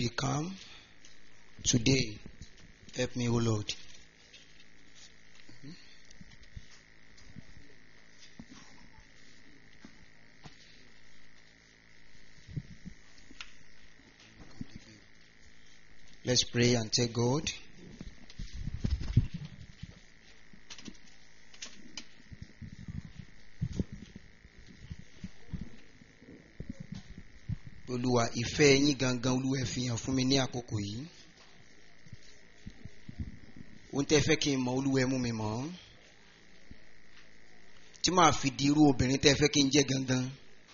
be calm today. Help me, O Lord. Let's pray and thank God. Olúwa, ìfẹ́ yín gangan Olúwa ẹ fi hàn fún mi ní àkókò yìí. Ohun tẹ́ fẹ́ kí n mọ̀ Olúwa ẹ mú mi mọ̀. Tí màá fi di irú obìnrin tẹ́ fẹ́ kí n jẹ́ gangan.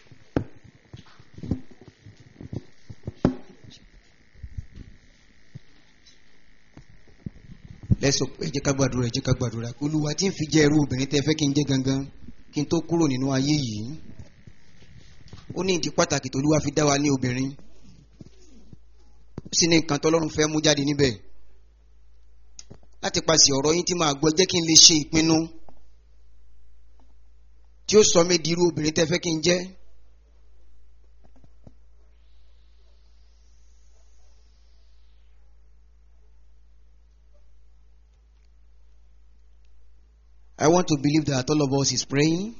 Ẹ jẹ́ ká gbàdúrà. Olúwa, tí n fi jẹ́ irú obìnrin tẹ́ fẹ́ kí n jẹ́ gangan kí n tó kúrò nínú ayé yìí. Ó ní ìdí pàtàkì tó Olúwa fi dá wa ní obìnrin. Ó sì ní nǹkan tọ́lọ́run fẹ́ mú jáde níbẹ̀. Láti pàṣẹ ọ̀rọ̀ yín tí màá gbọ́, jẹ́ kí n lè ṣe ìpinnu tí ó sọ mí di irú obìnrin tẹ́ fẹ́ kí n jẹ́. I want to believe that all of us is praying.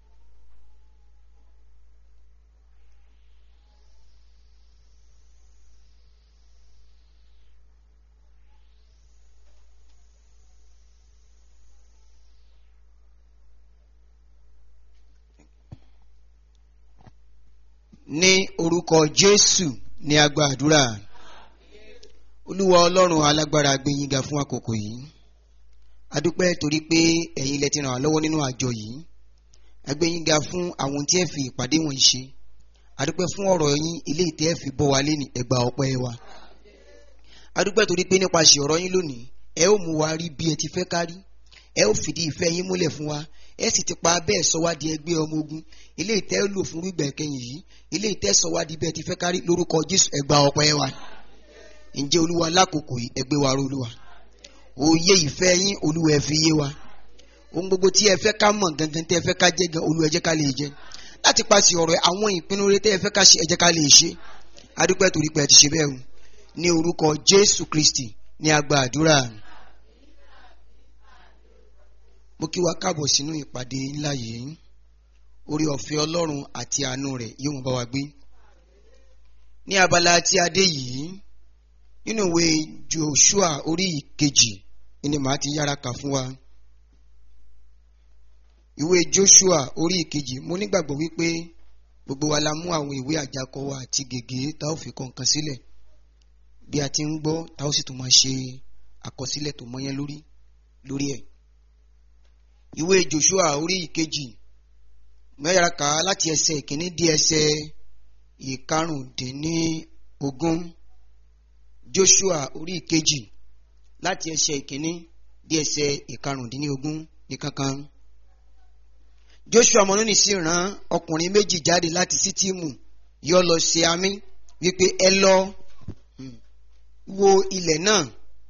Ní orúkọ Jésù ni a gba àdúrà. Olúwa Ọlọ́run alágbára, gbé yín ga fún àkókò yìí. A dúpẹ́ torí pé ẹ̀yin lẹ ti ràn wá lọ́wọ́ nínú àjọ yìí. A gbé yín ga fún àwọn tí ẹ fi ìpàdé wọ̀nyí ṣe. A dúpẹ́ fún ọ̀rọ̀ yín ilé ìtẹ́ ẹ fi bọ́ wa léni, ẹ gba ọpẹ́ wa. A dúpẹ́ torí pé nípasẹ̀ ọ̀rọ̀ yín lónìí ẹ ó mú wa rí bí ẹ ti fẹ́ kárí. Ẹ ó fìdí ìfẹ́ yín múlẹ̀ fún wa. Ẹ sì ti pa bẹ́ẹ̀ sọ wá di ẹgbẹ́ ọmọ ogun. Ilé ìtẹ́ lò fún ìgbà ìkẹyìn yìí. Ilé ìtẹ́ sọ wá di bẹ́ẹ̀ ti fẹ́ kárí. Lórúkọ Jésù, ẹ gba ọpẹ́ wa. Ǹjẹ́ Olúwa, lákòókò yìí ẹ gbé wa ró Olúwa. Òye ìfẹ́ yín Olúwa ẹ fi yé wa. Ohun gbogbo tí ẹ fẹ́ ká mọ̀ gangan tí ẹ fẹ́ ká jẹ́ gan, Olúwa ẹ jẹ́ ká lè jẹ́. Láti pàṣẹ ọ̀rọ̀ àwọn ìpinnu rere tí ẹ fẹ́ ká ṣe, ẹ jẹ́ ká lè ṣe. A dúpẹ́ torí pé ẹ ti ṣe bẹ́ẹ̀ o. Ní orúkọ Jésù Kristi ni a gba àdúrà. Mo kí wa káàbọ̀ sínú ìpàdé ńlá yìí. Oore ọ̀fẹ́ Ọlọ́run àti àánú rẹ̀ yóò mọ̀ bá wa gbé. Ní abala tí a dé yìí, nínú ìwé Joshua orí ìkejì ni màá ti yára kà fún wa. Ìwé Joshua orí ìkejì, mo nígbàgbọ́ wípé gbogbo wa la mú àwọn ìwé àjákọ wa àti gègé tá ó fi kọ nǹkan sílẹ̀. Bí a ti ń gbọ́, tá ó sì tún máa ṣe àkọsílẹ̀ tó mọ́yán lórí ẹ̀. Ìwé Joshua orí ìkejì, mo yára kà á láti ẹsẹ̀ ìkíní dé ẹsẹ̀ ìkarùndínlógún. Joshua orí ìkejì láti ẹsẹ̀ ìkíní dé ẹsẹ̀ ìkarùndínlógún ní kankan. Joshua ọmọ Núnì sì rán ọkùnrin méjì jáde láti Sítìmù yọ lọ ṣe àmì wípé ẹ lọ wo ilẹ̀ náà,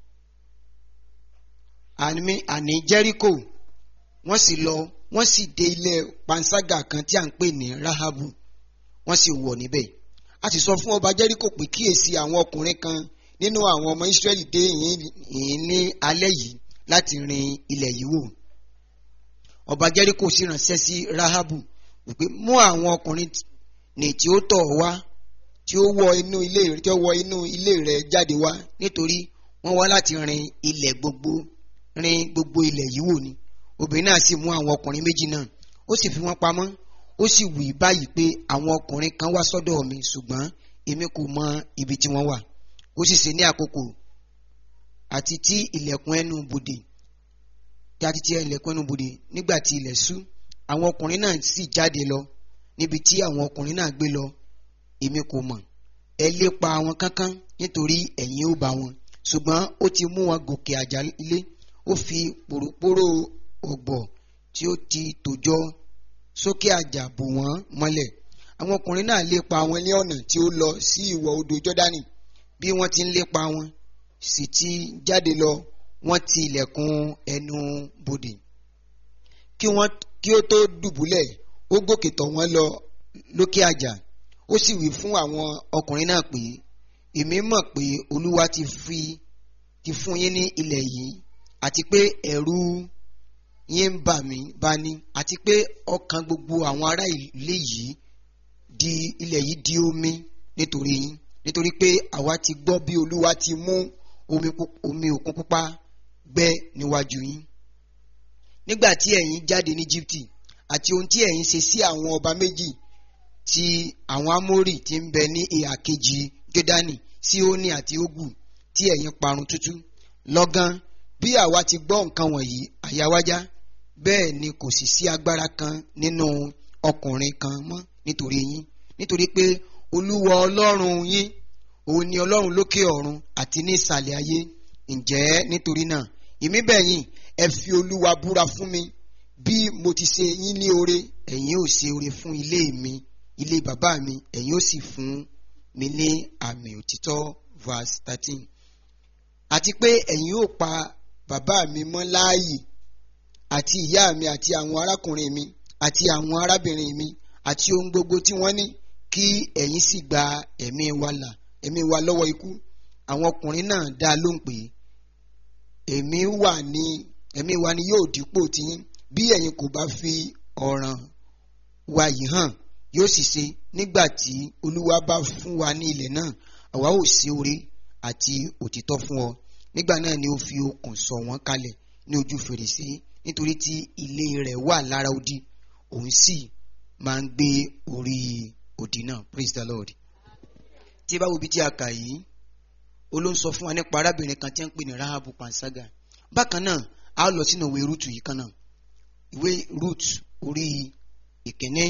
àní Jẹ́ríkò. Wọ́n sì lọ, wọ́n sì dé ilẹ̀ panṣágà kan tí a ń pè ní Ráhábù. Wọ́n sì wọ̀ níbẹ̀. A sì sọ fún ọba Jẹ́ríkò pé kíyèsí, àwọn ọkùnrin kan nínú àwọn ọmọ Ísírẹ́lì dé yìí ní alẹ́ yìí láti rin ilẹ̀ yìí wò. Ọba Jẹ́ríkò sì ránṣẹ́ sí Ráhábù wípé mú àwọn ọkùnrin ní tí ó tọ̀ wá, tí ó wọ inú ilé rẹ̀ jáde wá, nítorí wọ́n wá láti rin gbogbo ilẹ̀ yìí wò ni. Obìnrin náà sì mú àwọn ọkùnrin méjì náà, ó sì fi wọ́n pamọ́. Ó sì wí báyìí pé àwọn ọkùnrin kan wá sọ́dọ̀ mi, ṣùgbọ́n èmi kò mọ ibi tí wọ́n wà. Ó sì ṣe ní àkókò àti tí ilẹ̀kùn ẹnu bodè nígbà tí ilẹ̀ ṣú, àwọn ọkùnrin náà sì jáde lọ. Níbi tí àwọn ọkùnrin náà gbé lọ èmi kò mọ̀. Ẹ lépa wọn kánkán, nítorí ẹ̀yin ó bá wọn. Ṣùgbọ́n ó ti mú wọn gòkè àjà ilé. Ó fi pòròpórò ọ̀gbọ̀ tí ó ti tòjọ sókè àjà bò wọ́n mọ́lẹ̀. Àwọn ọkùnrin náà lépa wọn ní ọ̀nà tí ó lọ sí ìwọ̀ odò Jọ́dánì. Bí wọ́n ti ń lépa wọn sì ti jáde lọ, wọ́n ti ilẹ̀kùn ẹnu bodè. Kí ó tó dùbúlẹ̀, ó gòkè tọ̀ wọ́n lọ lókè àjà. Ó sì wí fún àwọn ọkùnrin náà pé èmi mọ̀ pé Olúwa ti fún yín ní ilẹ̀ yìí àti pé ẹ̀rù yín ń bà mí bani àti pé ọkàn gbogbo àwọn ará ilé yìí di ilẹ̀ yìí di omi nítorí yín nítorí pé àwa ti gbọ́ bí Olúwa ti mú omi òkun pupa gbẹ níwájú yín nígbà tí ẹ̀yin jáde ní Íjíbítì àti ohun tí ẹ̀yin ṣe sí àwọn ọba méjì tí àwọn Amórì tí ń bẹ ní ìhà kejì Jọ́dánì Síhónì àti Ógù tí ẹ̀yin parun tútú lọ́gán bí àwa ti gbọ́ nǹkan wọ̀nyí àyà wa já bẹ́ẹ̀ ni kò sì sí agbára kan nínú ọkùnrin kan mọ́ nítorí yín nítorí pé Olúwa Ọlọ́run yín òun ni Ọlọ́run lókè ọ̀run àti ní ìsàlẹ̀ ayé ǹjẹ́ nítorí náà èmi bẹ̀ yín ẹ fi Olúwa búra fún mi bí mo ti ṣe yín ní oore ẹ̀yin ó ṣe oore fún ilé mi ilé bàbá mi ẹ̀yin ó sì fún mi ní àmì òtítọ́ verse 13 àti pé ẹ̀yin ó pa bàbá mi mọ́ láàyè àti ìyá mi àti àwọn arákùnrin mi àti àwọn arábìnrin mi àti ohun gbogbo tí wọ́n ní kí ẹ̀yin sì gba ẹ̀mí wa lọ́wọ́ ikú àwọn ọkùnrin náà dá lóhùn pé ẹ̀mí wa ni yóò dípò tiyín bí ẹ̀yin kò bá fi ọ̀ràn wa yìí hàn yóò sì ṣe nígbà tí Olúwa bá fún wa ní ilẹ̀ náà àwa ó ṣe oore àti òtítọ́ fún ọ nígbà náà ni ó fi okùn sọ̀ wọ́n kalẹ̀ ní ojú fèrèsé nítorí tí ilé rẹ̀ wà lára odi òun sì máa ń gbé orí odi náà. Praise the Lord. tí ẹ bá wo ibi tí a kà yìí olóhùn sọ fún wa nípa arábìnrin kan tí ń pè ní Ráhábù panṣágà. bákan náà a lọ sínú ìwé Rúùtù yìí kan náà ìwé Rúùtù orí ìkíní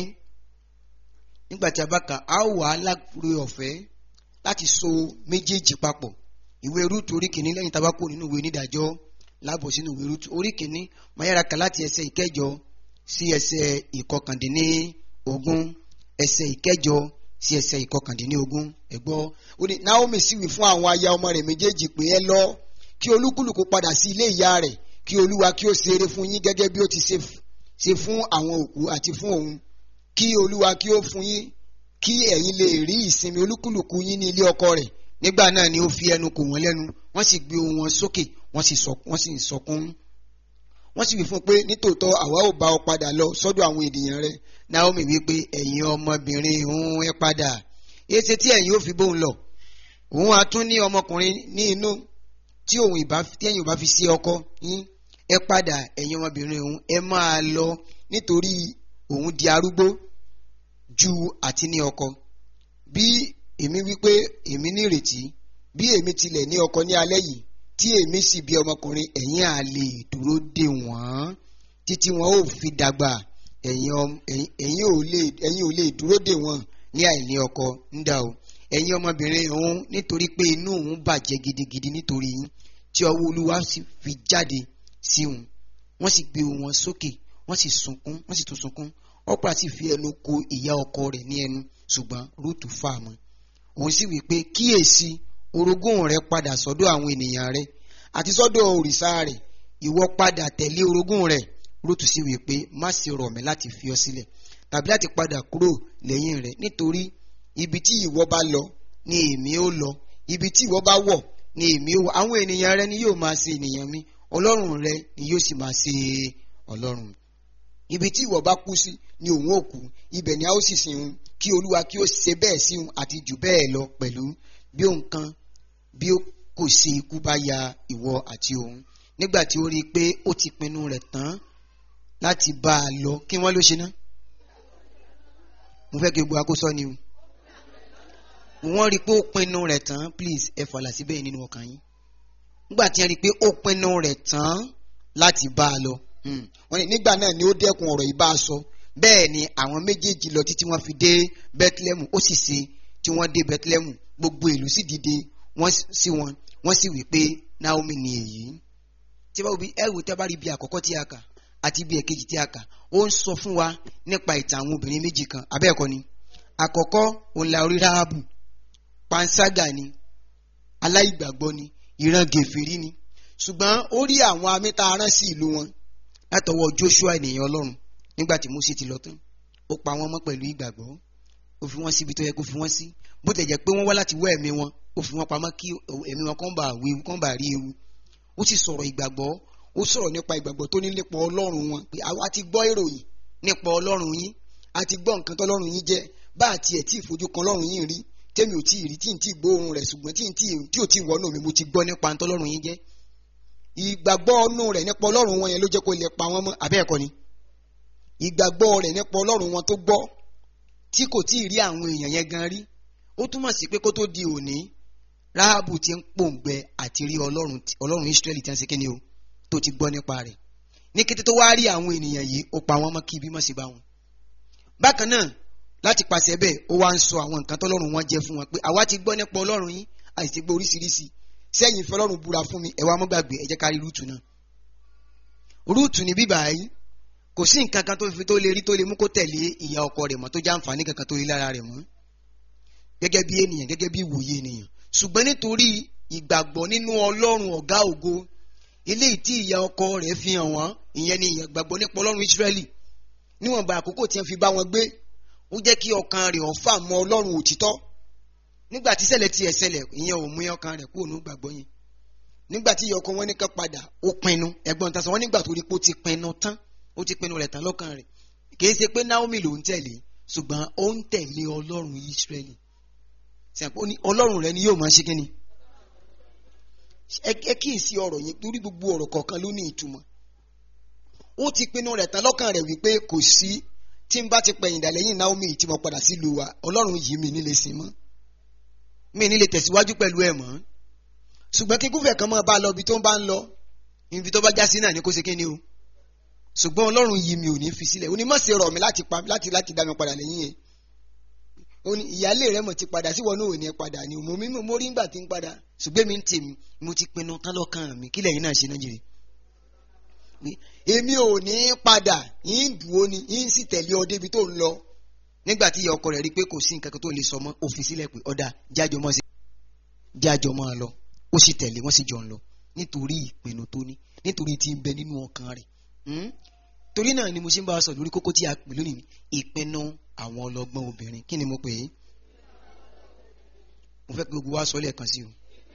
nígbà tí a bá kà á wà lágbóore ọ̀fẹ́ láti so méjèèjì papọ̀. ìwé Rúùtù orí kìíní lẹ́yìn tá a bá kó nínú ìwé onídàájọ́ lábọ̀ sínú ìwé Rúùtù orí kìíní máa yára kà láti ẹsẹ̀ ìkẹjọ sí ẹsẹ̀ ìkọkàndínlógún ẹsẹ̀ ìkẹjọ sí ẹsẹ̀ ìkọkàndínlógún ẹ̀gbọ́. ó ní Naomi sì wí fún àwọn aya ọmọ rẹ̀ méjèèjì pé ẹ lọ kí olúkúlùkù padà sí ilé ìyá rẹ̀ kí Olúwa kí ó ṣe ère fún yín gẹ́gẹ́ bí ó ti ṣe fún àwọn òkú àti fún òun kí Olúwa kí ó fún yín kí ẹ̀yin lè rí ìsinmi olúkúlùkù yín ní ilé ọkọ rẹ̀. nígbà náà ni ó fi ẹnu kò wọ́n lẹ́nu wọ́n sì gbé ohùn wọn sókè wọ́n sì sọkún wọ́n sì wí fún pé nítòótọ́ àwa ò bá ọ padà lọ sọ́dọ̀ àwọn ènìyàn rẹ̀. Naomi wí pé ẹ̀yin ọmọbìnrin òun ẹ padà èsì tí ẹ̀yin ò fi bóun lọ òun á tún ní ọmọkùnrin ní inú tí ẹ̀yin ò bá fi sí ọkọ yín ẹ padà ẹ̀yin ọmọbìnrin òun ẹ máa lọ nítorí òun di arúgbó ju àti ní ọkọ. bí èmi wípé èmi ní ìrètí bí èmi tilẹ̀ ní ọkọ ní alẹ́ yìí tí èmi sì bí ọmọkùnrin ẹ̀yin á lè dúró dè wọ́n títí wọn ò fi dàgbà ẹ̀yin ò lè dúró dè wọ́n ní àìní ọkọ ń dà o ẹ̀yin ọmọbìnrin òun nítorí pé inú òun bàjẹ́ gidigidi nítorí yín tí ọwọ́ Olúwa sì fi jáde sí òun wọ́n sì gbé wọn sókè wọ́n sì tún sunkún Ọ́pírà sì fi ẹnu ko ìyá ọkọ rẹ̀ ní ẹnu ṣùgbọ́n Rúùtù fà mọ́ òun sì wí pé kíyèsí orogún rẹ̀ padà sọ́dọ̀ àwọn ènìyàn rẹ̀ àti sọ́dọ̀ òrìṣà rẹ̀ ìwọ padà tẹ̀lé orogún rẹ̀. Rúùtù sì wí pé má ṣe rọ̀ mí láti fi ọ sílẹ̀ tàbí láti padà kúrò lẹ́yìn rẹ̀ nítorí ibi tí ìwọ bá lọ ni èmi ó lọ ibi tí ìwọ bá wọ̀ ni èmi ó wọ̀ àwọn ènìyàn rẹ ni yóò máa ṣe ènìyàn mi Ọlọ́run rẹ ni yóò sì máa ṣe Ọlọ́run. ibi tí ìwọ bá kú sí ni òun ó kú ibẹ̀ ni a ó sì sin òun kí Olúwa kí ó ṣe bẹ́ẹ̀ sí òun àti jù bẹ́ẹ̀ lọ pẹ̀lú bí ó kò sí ikú bá ya ìwọ àti òun. nígbà tí ó rí i pé ó ti pinnu rẹ̀ tán láti bá a lọ kí wọ́n ló ṣe ná. mo fẹ́ kí gbogbo akósọ ni o wọ́n rí i pé ó pinnu rẹ̀ tán please ẹ fàlà síbẹ̀ nínú ọkàn yín. nígbà tí wọ́n rí i pé ó pinnu rẹ̀ tán láti bá a lọ wọ́n ní nígbà náà ni ó dẹ́kun ọ̀rọ̀ ìbá a sọ bẹ́ẹ̀ ni àwọn méjèèjì lọ títí wọ́n fi dé Bethlehem ó sì ṣe tí wọ́n dé Bethlehem gbogbo ìlú sì dìde wọ́n sì wí pé Naomi ni èyí. tí wọ́n bí ẹrù tẹ́ bá rí bí àkọ́kọ́ tí a kà àti bí èkejì tí a kà ó ń sọ fún wa nípa ìtàn àwọn obìnrin méjì kan abẹ́ẹ̀kọ́ ni. àkọ́kọ́ òun la orí Ráhábù panṣágà ni aláìgbàgbọ́ ni ìran gèfèrí ni ṣùgbọ́n ó rí àwọn amíta arán sí ìlú wọn látọwọ́ Joshua ènìyàn Ọlọ́run nígbà tí Mósè ti lọ tán ó pa wọ́n mọ́ pẹ̀lú ìgbàgbọ́ ó fi wọ́n síbi tó yẹ kó fi wọ́n sí bó tẹ̀ jẹ́ pé wọ́n wá láti wọ́ ẹ̀mí wọn ó fi wọn pamọ́ kí ẹ̀mí wọn kàn bá rí ewu. Ó sì sọ̀rọ̀ ìgbàgbọ́, ó sọ̀rọ̀ nípa ìgbàgbọ́ tó ní nípa Ọlọ́run wọn pé àwa ti gbọ́ ìròyìn nípa Ọlọ́run yín, a ti gbọ́ nǹkan tọ́lọ́run yín jẹ́, bá àti ẹ̀ tí ìfojú kan Ọlọ́run yín rí, tèmi ò tí ì rí, tí n tí gbọ́ ohùn rẹ̀, ṣùgbọ́n tí ò tí wọnú mi, mo ti gbọ́ nípa tọ́lọ́run yín jẹ́. Ìgbàgbọ́ ọnù rẹ̀ nípa Ọlọ́run wọn yẹn ló jẹ́ kó lè pa wọ́n mọ́, àbẹ́ ẹ̀kọ́ ni. Ìgbàgbọ́ rẹ̀ nípa Ọlọ́run wọn tó gbọ́ tí kò tí ì rí àwọn èèyàn yẹn gan rí, ó túmọ̀ sí pé kó tó di òní, Ráhábù ti ń pòǹgbẹ àti rí Ọlọ́run Ísírẹ́lì tí wọ́n ṣe kí ni o tó ti gbọ́ nípa rẹ̀. Ní kété tó wá rí àwọn ènìyàn yìí, ó pa wọ́n mọ́ kí ibi má ṣe bá wọn. Bákan náà, láti pàṣẹ bẹ́ẹ̀, ó wá ń sọ àwọn nǹkan tọ́lọ́run wọn jẹ́ fún wọn pé àwa ti gbọ́ nípa Ọlọ́run yín, àti ti gbọ́ oríṣiríṣi, sẹ́yìn ìfẹ́ Ọlọ́run búra fún mi, ẹ wá má gbàgbé, ẹ jẹ́ ká rí Rúùtù náà. Rúùtù ní bíbá yìí kò sí nǹkan kan tó lè rí tó lè mú kó tẹ̀lé ìyá ọkọ rẹ̀ mọ́, tó já àǹfààní kankan tó rí lára rẹ̀ mọ́, gẹ́gẹ́ bí ènìyàn, gẹ́gẹ́ bí ìwòye ènìyàn. Ṣùgbọ́n nítorí ìgbàgbọ́ nínú Ọlọ́run ọ̀gá ògo, eléyìí tí ìyá ọkọ rẹ̀ fi hàn wọ́n, ìyẹn ni ìgbàgbọ́ nípa Ọlọ́run Ísírẹ́lì, níwọ̀nba àkókò tí wọ́n fi bá wọn gbé, ó jẹ́ kí ọkàn rẹ̀ ó fà mọ́ Ọlọ́run òtítọ́. Nígbà tí ṣẹlẹ̀ tiẹ̀ ṣẹlẹ̀, ìyẹn ò mú ọkàn rẹ̀ kúrò nínú ìgbàgbọ́ yẹn. Nígbà tí ìyá ọkọ wọn ní ká padà, ó pinnu, ẹ̀gbọ́n ta sọ wọ́n nígbà tó rí pé ó ti pinnu tán, ó ti pinnu rẹ̀ tán lọ́kàn rẹ̀. Kìí ṣe pé Naomi ló ń tẹ̀lé, ṣùgbọ́n ó ń tẹ̀lé Ọlọ́run Ísírẹ́lì. Ọlọ́run rẹ̀ ni yóò máa ṣe kí ni. Ẹ kíyèsí ọ̀rọ̀ yẹn, torí gbogbo ọ̀rọ̀ kọ̀ọ̀kan ló ní ìtumọ̀. Ó ti pinnu rẹ̀ tán lọ́kàn rẹ̀ wípé kò sí, tí n bá ti pẹ̀yìn dà lẹ́yìn Naomi tí mo padà sílùú wa, Ọlọ́run yìí mi ní lè sìn mọ́, mi ní lè tẹ̀síwájú pẹ̀lú ẹ̀ mọ́. Ṣùgbọ́n kí kúfẹ̀ kan máa bá lọ ibi tó ń bá ń lọ, ibi tó bá já sí náà ni kó ṣe kí ni o. Ṣùgbọ́n Ọlọ́run yìí mi ò ní fi sílẹ̀, ó ní má ṣe rọ̀ mí láti dá mi padà lẹ́yìn yẹn. Ó ní ìyálé rẹ̀ mọ̀ ti padà, síwọ náà ò ní ẹ padà ni mo rí ńgbà tí ń padà, ṣùgbọ́n mi ń tèmi, mo ti pinnu tán lọ́kàn mi, kílẹ̀ yìí náà ṣe Nàìjíríà. Èmi ò ní padà, yín dúró ni, yín sì tẹ̀lé ọ débi tó ń lọ. Nígbà tí ìyá ọkọ rẹ̀ rí pé kò sí nǹkan kan tó lè sọ mọ́, ó fi sílẹ̀ pé ọ̀dà jájọ mọ́ lọ, ó sì tẹ̀lé, wọ́n sì jọ ń lọ nítorí ìpinnu tó ní, nítorí tí ń bẹ nínú ọkàn rẹ̀. Torí náà ni mo ṣe ń bá wa sọ lórí kókó tí a pè lónìí, ìpinnu àwọn ọlọ́gbọ́n obìnrin. Kí ni mo pè é? Mo fẹ́ kí gbogbo wa sọ lẹ́ẹ̀kan sí o.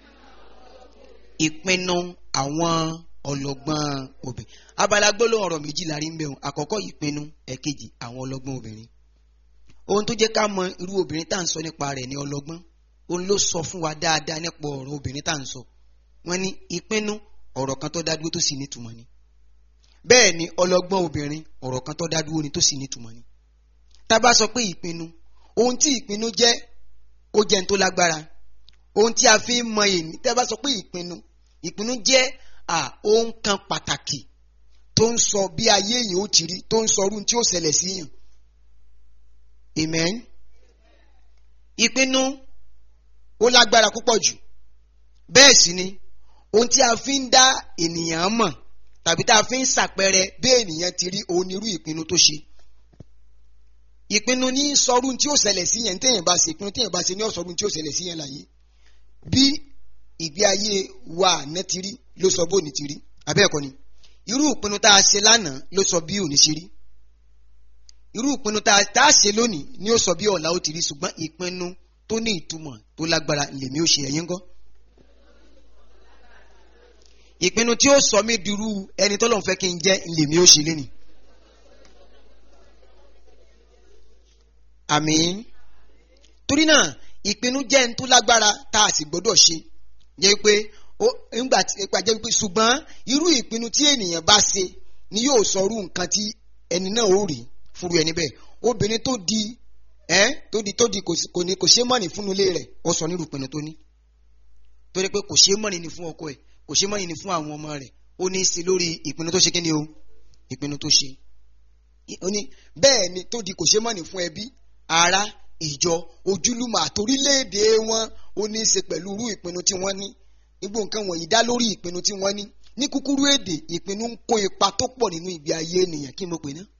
Ìpinnu àwọn ọlọ́gbọ́n obìnrin. Abala gbólóhùn ọ̀rọ̀ méjì la rí ń bẹ̀ wọ́n. Àkọ́kọ́ ìpinnu, ẹ̀kejì àwọn ọlọ́gbọ́n obìnrin. Ohun tó jẹ́ ká mọ irú obìnrin tá à ń sọ nípa rẹ̀ ní ọlọ́gbọ́n, òun ló sọ fún wa dáadáa nípa ọ̀rọ̀ obìnrin tá à ń sọ. Wọ́n ní ìpinnu ọ̀rọ̀ kan tó dá dúró tó sì nítumọ̀ ni. Bẹ́ẹ̀ ni ọlọ́gbọ́n obìnrin ọ̀rọ̀ kan tó dá dúró ni tó sì nítumọ̀ ni. Tá bá sọ pé ìpinnu, ohun tí ìpinnu jẹ́, ó jẹ́ n tó lágbára. Ohun tí a fi ń mọ èmi, tá bá sọ pé ìpinnu jẹ́ ohun kan pàtàkì tó ń sọ bí ayé yìí ó ti rí, tó ń sọ ohun tí ó ṣẹlẹ̀ sí yàn. Amen. Ìpinnu ó lágbára púpọ̀ jù. Bẹ́ẹ̀ sì ni ohun tí a fi ń dá ènìyàn mọ̀ tàbí tá a fi ń ṣàpẹẹrẹ bí ènìyàn ti rí onírú ìpinnu tó ṣe. Ìpinnu ní sọrún tí ó ṣẹlẹ̀ sí yẹn, téèyàn bá ṣe ìpinnu téèyàn bá ṣe ní ọ̀sọ̀rún tí ó ṣẹlẹ̀ sí yẹn láyé. Bí ìgbé ayé wa àná ti rí ló sọ bó ní ti rí, àbẹ́ ẹ̀kọ́ ni. Irú ìpinnu tá a ṣe lánàá ló sọ bí òní ṣe rí. Irú ìpinnu tá a ṣe lónìí ni ó sọ bí ọ̀la ó ti rí, ṣùgbọ́n ìpinnu tó ní ìtumọ̀ tó lágbára lèmi ó ṣe, ẹ̀yin ńkọ́? Ìpinnu tí ó sọ mí dirú ẹni tọ́lọ́run fẹ́ kí n jẹ́ lèmi ó ṣe lénìí. Àmín. Torí náà ìpinnu jẹ́ ń tó lágbára tá a sì gbọ́dọ̀ ṣe. Jẹ́ pé nígbà tí ipa jẹ́ pé ṣùgbọ́n irú ìpinnu tí ènìyàn bá ṣe ni yóò sọrú nǹkan tí ẹni náà ó rí fúru ẹni bẹ́ẹ̀. Obìnrin tó di kò ṣe mọ́ni fún ilé rẹ̀, ó sọ nírú ìpinnu tó ní. Torí pé kò ṣe mọ́ni ni fún ọkọ ẹ̀, kò ṣe mọ́ni ni fún àwọn ọmọ rẹ̀, ó ní í ṣe lórí ìpinnu tó ṣe kí ni o, ìpinnu tó ṣe. Ó ní bẹ́ẹ̀ ni tó di kò ṣe mọ́ni fún ẹbí, ará, ìjọ, ojúlùmọ̀ àtorílẹ̀-èdè wọn, ó ní í ṣe pẹ̀lú irú ìpinnu tí wọ́n ní. Gbogbo nǹkan wọ̀nyí dá lórí ìpinnu tí wọ́n ní. Ní kúkúrú èdè, ìpinnu ń kó ipa tó pọ̀ nínú ìgbé ayé ènìyàn. Kí mo pè ná?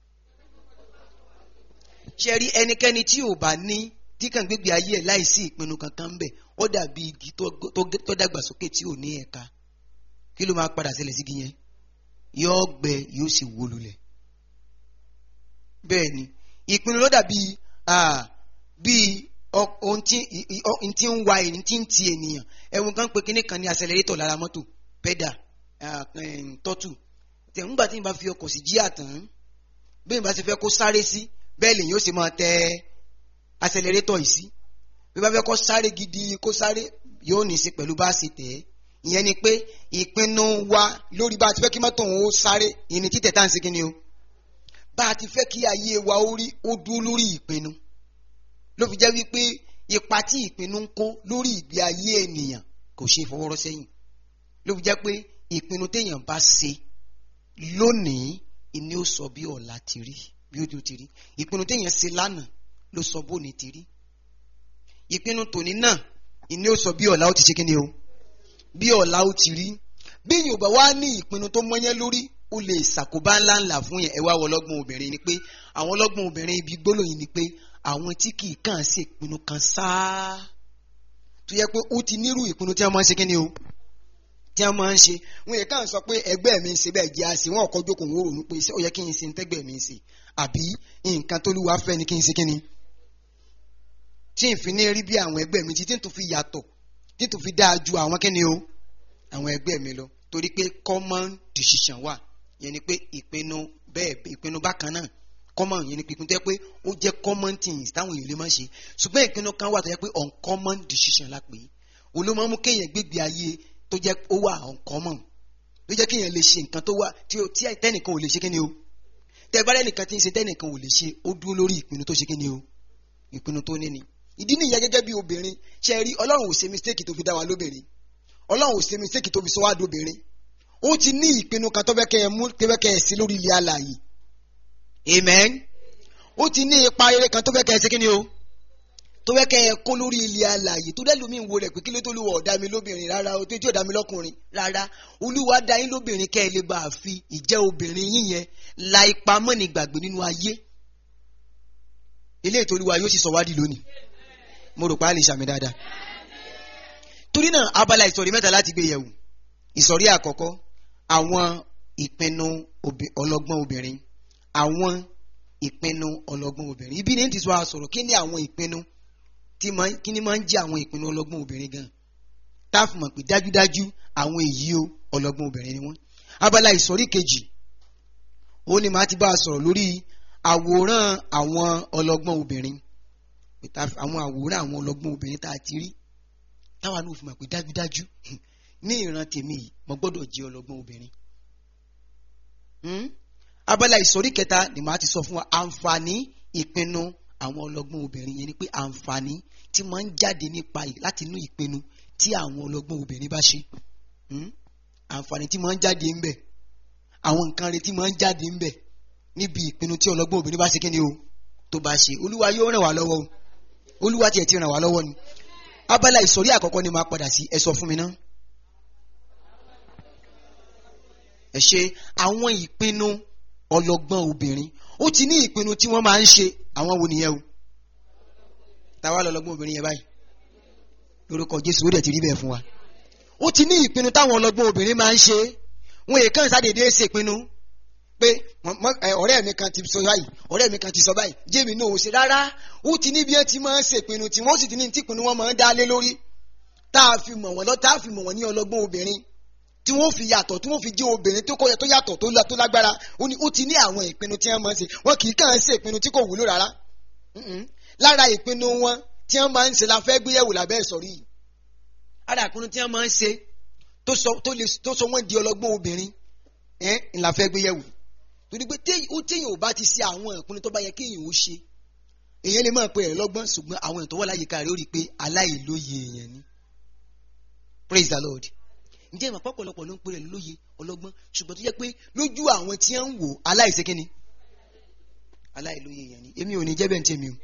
Ṣé rí ẹnikẹ́ni tí ò bá ní tí kàn gbégbé ayé ẹ̀ láìsí ìpinnu kankan ń bẹ̀, ó dàbí igi tó dàgbàsókè tí ò ní ẹ̀ka. Kí ló máa padà ṣẹlẹ̀ sí igi yẹn? Yóò gbẹ, yóò sì wó lulẹ̀. Bẹ́ẹ̀ ni ìpinnu ló dàbí bí ohun tí ń wa èyí tí ń ti ènìyàn ẹ̀wọ̀n kan pé kíní kan ní accelerator lára mọ́tò pẹ́dà tọ́tù tẹ̀ nígbà tí n bá fi ọkọ̀ sí jíà tán bí n bá ṣe fẹ́ kó sáré sí bẹ́ẹ̀ lèyìn ó sì máa tẹ accelerator yìí sí bí bá fẹ́ kó sáré gidi kó sáré yóò ní í ṣe pẹ̀lú bá a ṣe tẹ̀ ẹ́ ìyẹn ni pé ìpinnu wa lórí bá a ti fẹ́ kí mọ́tò òun ó sáré ìní títẹ̀ tá à ń ṣe kíni o bá a ti fẹ́ kí ayé wa ó dúró lórí ìpinnu ló fi jẹ́ wípé ipa tí ìpinnu ń kó lórí ìgbé ayé ènìyàn kò ṣe fọwọ́rọ́ sẹ́yìn ló fi jẹ́ pé ìpinnu téèyàn bá ṣe lónìí ìní ó sọ bí ọ̀la ti rí bí ó ti rí ìpinnu téèyàn ṣe lánàá ló sọ bóni ti rí ìpinnu tòní náà ìní ó sọ bí ọ̀la ó ti ṣe kíni o bí ọ̀la ó ti rí bí èèyàn bá wá ní ìpinnu tó mọ́yán lórí ó lè ṣàkóbá ńláńlá fún yẹn ẹ wá wọ ọlọ́gbọ́n obìnrin ni pé àwọn ọlọ́gbọ́n obìnrin ibi gbólóyìn ni pé àwọn tí kì í kàn ṣe ìpinnu kan sáá tó yẹ pé ó ti nírú ìpinnu tí wọ́n máa ń ṣe kíni o tí wọ́n máa ń ṣe wọ́n yẹ káà sọ pé ẹgbẹ́ mi ń ṣe bẹ́ẹ̀ jẹ́ àṣì wọ́n ọkọ̀ jókòó wọ́n rònú pé ó yẹ kí n ṣe tẹ́gbẹ́ mi ń ṣe àbí nǹkan tó lúwa fẹ́ ni kí n ṣe kíni tí n fi ní rí bí àwọn ẹgbẹ́ mi tí n tó fi yàtọ̀ tí n tó fi dáa ju àwọn kíni o àwọn ẹgbẹ́ mi lọ torí pé common decision wà yẹn ni pé ìpinnu bákan náà common yẹn ni pípín tó yẹ pé ó jẹ́ common things táwọn èèyàn lè máa ṣe ṣùgbọ́n ìpinnu kan wà tó yẹ pé uncommon decision la pè é olóò máa mú kéèyàn gbégbé ayé tó jẹ́ ó wà uncommon ló jẹ́ kéèyàn lè ṣe nǹkan tó wà tí tẹ́nìkan ò lè ṣe kíni o tẹ́ bá rẹ́nìkan tí ń ṣe tẹ́nìkan ò lè ṣe ó dúró lórí ìpinnu tó ṣe kíni o ìpinnu tó ní ni ìdí nìyẹn gẹ́gẹ́ bí obìnrin ṣe rí Ọlọ́run ò ṣe mistake tó fi dá wa lóbìnrin Ọlọ́run ò ṣe mistake tó fi sọ wá dóbìnrin ó ti ní ìpinnu kan tó fẹ́ kẹ́ ẹ sí lórí ilé alààyè amen ó ti ní ipa rere kan tó fẹ́ kẹ́ ẹ sí kíni o tó fẹ́ kẹ́ ẹ kó lórí ilé alààyè tó dẹ́ lómi ìwo rẹ̀ pé kí ló tó lù wọ̀ ọ̀dà mi lóbìnrin rárá o tó tí ò dá mi lọ́kùnrin rárá Olúwa dá yín lóbìnrin kẹ́ ẹ lè bá a fi ìjẹ́ obìnrin yín yẹn la ipa mọ́ni gbàgbé nínú ayé ilé ètò Olúwa yóò sì sọ wádìí lónìí mo rò pa á lè ṣàmì dáadáa torí náà abala ìsọ̀rí mẹ́ta láti gbé yẹ̀wò ìsọ̀rí àkọ́kọ́ àwọn ìpinnu ọlọ́gbọ́n obìnrin àwọn ìpinnu ọlọ́gbọ́n obìnrin ibi ní ti sọ àsọ̀rọ̀ kí ni àwọn ìpinnu kí ni máa ń jẹ́ àwọn ìpinnu ọlọ́gbọ́n obìnrin gan tá a fi mọ̀ pé dájúdájú àwọn èyí o ọlọ́gbọ́n obìnrin ni wọ́n abala ìsọ̀rí kejì ó ní màá ti bá a sọ̀rọ̀ lórí àwòrán àwọn ọlọ́gbọ́n obìnrin àwọn àwòrán àwọn ọlọ́gbọ́n obìnrin tá a ti rí táwa náà fi mọ̀ pé dájúdájú ní ìran tèmi yìí mo gbọ́dọ̀ jẹ́ ọlọ́gbọ́n obìnrin. Abala ìsọ̀rí kẹta ni màá ti sọ fún wa àǹfààní ìpinnu àwọn ọlọ́gbọ́n obìnrin yẹn ni pé àǹfààní tí máa ń jáde nípa láti inú ìpinnu tí àwọn ọlọ́gbọ́n obìnrin bá ṣe. Àǹfààní tí máa ń jáde ń bẹ àwọn nǹkan rẹ̀ tí máa ń jáde ń bẹ níbi ìpinnu tí ọlọ́gbọ́n obìnrin bá ṣe kí ni o tó bá ṣe Olúwa yóò ràn wá lọ́wọ́ o Olúwa tiẹ̀ ti ràn wá lọ́wọ́ ni. Abala ìsọ̀rí àkọ́kọ́ ni màá padà sí ẹ sọ fún mi náà. Ẹ ṣe àwọn ìpinnu ọlọ́gbọ́n obìnrin ó ti ní ìpinnu tí wọ́n máa ń ṣe àwọn wo nìyẹn o táwa lọ́lọ́gbọ́n obìnrin yẹn báyìí lórúkọ Jésù ó dẹ̀ ti rí bẹ́ẹ̀ fún wa ó ti ní ìpinnu táwọn ọlọ́gbọ́n obìnrin máa ń ṣe wọn èèkàn sádédé ṣèpinnu pé ọ̀rẹ́ mi kan ti sọ báyìí ọ̀rẹ́ mi kan ti sọ báyìí jẹ́mi náà ò ṣe rárá ó ti ní bí ẹ ti máa ń ṣèpinnu tí wọ́n sì ti ní tìpinnu wọn máa ń dá lé lórí tá a fi mọ̀ wọ́n ní ọlọ́gbọ́n obìnrin tí wọ́n fi yàtọ̀ tí wọ́n fi jẹ́ obìnrin tó yàtọ̀ tó lágbára ó ti ní àwọn ìpinnu tí wọ́n máa ń ṣe wọn kì í kàn ń ṣe ìpinnu tí kò wúlò rárá lára ìpinnu wọn tí wọ́n máa ń ṣe la fẹ́ gbéyẹ̀wò lábẹ́ ìsọ̀rí yìí ara ìpinnu tí wọ́n máa ń ṣe tó sọ wọ́n di ọlọ́gbọ́n obìnrin ńlá fẹ́ gbéyẹ̀wò torí pé téèyàn ò bá ti ṣe àwọn ìpinnu tó bá yẹ kéèyàn ó ṣe èèyàn lè máa pe ẹ̀ lọ́gbọ́n ṣùgbọ́n àwọn ètò wọ́n láyìíká rẹ̀ ó rí i pé aláìlóye èèyàn ni praise the Lord ǹjẹ́ ìmọ̀ pọ̀pọ̀lọpọ̀ ló ń pè rẹ̀ lóye ọlọ́gbọ́n ṣùgbọ́n tó jẹ́ pé lójú àwọn tí ń wò aláìṣe kíni aláìlóye èèyàn ni èmi ò ní jẹ́ bẹ́ẹ̀ ní tèmi o.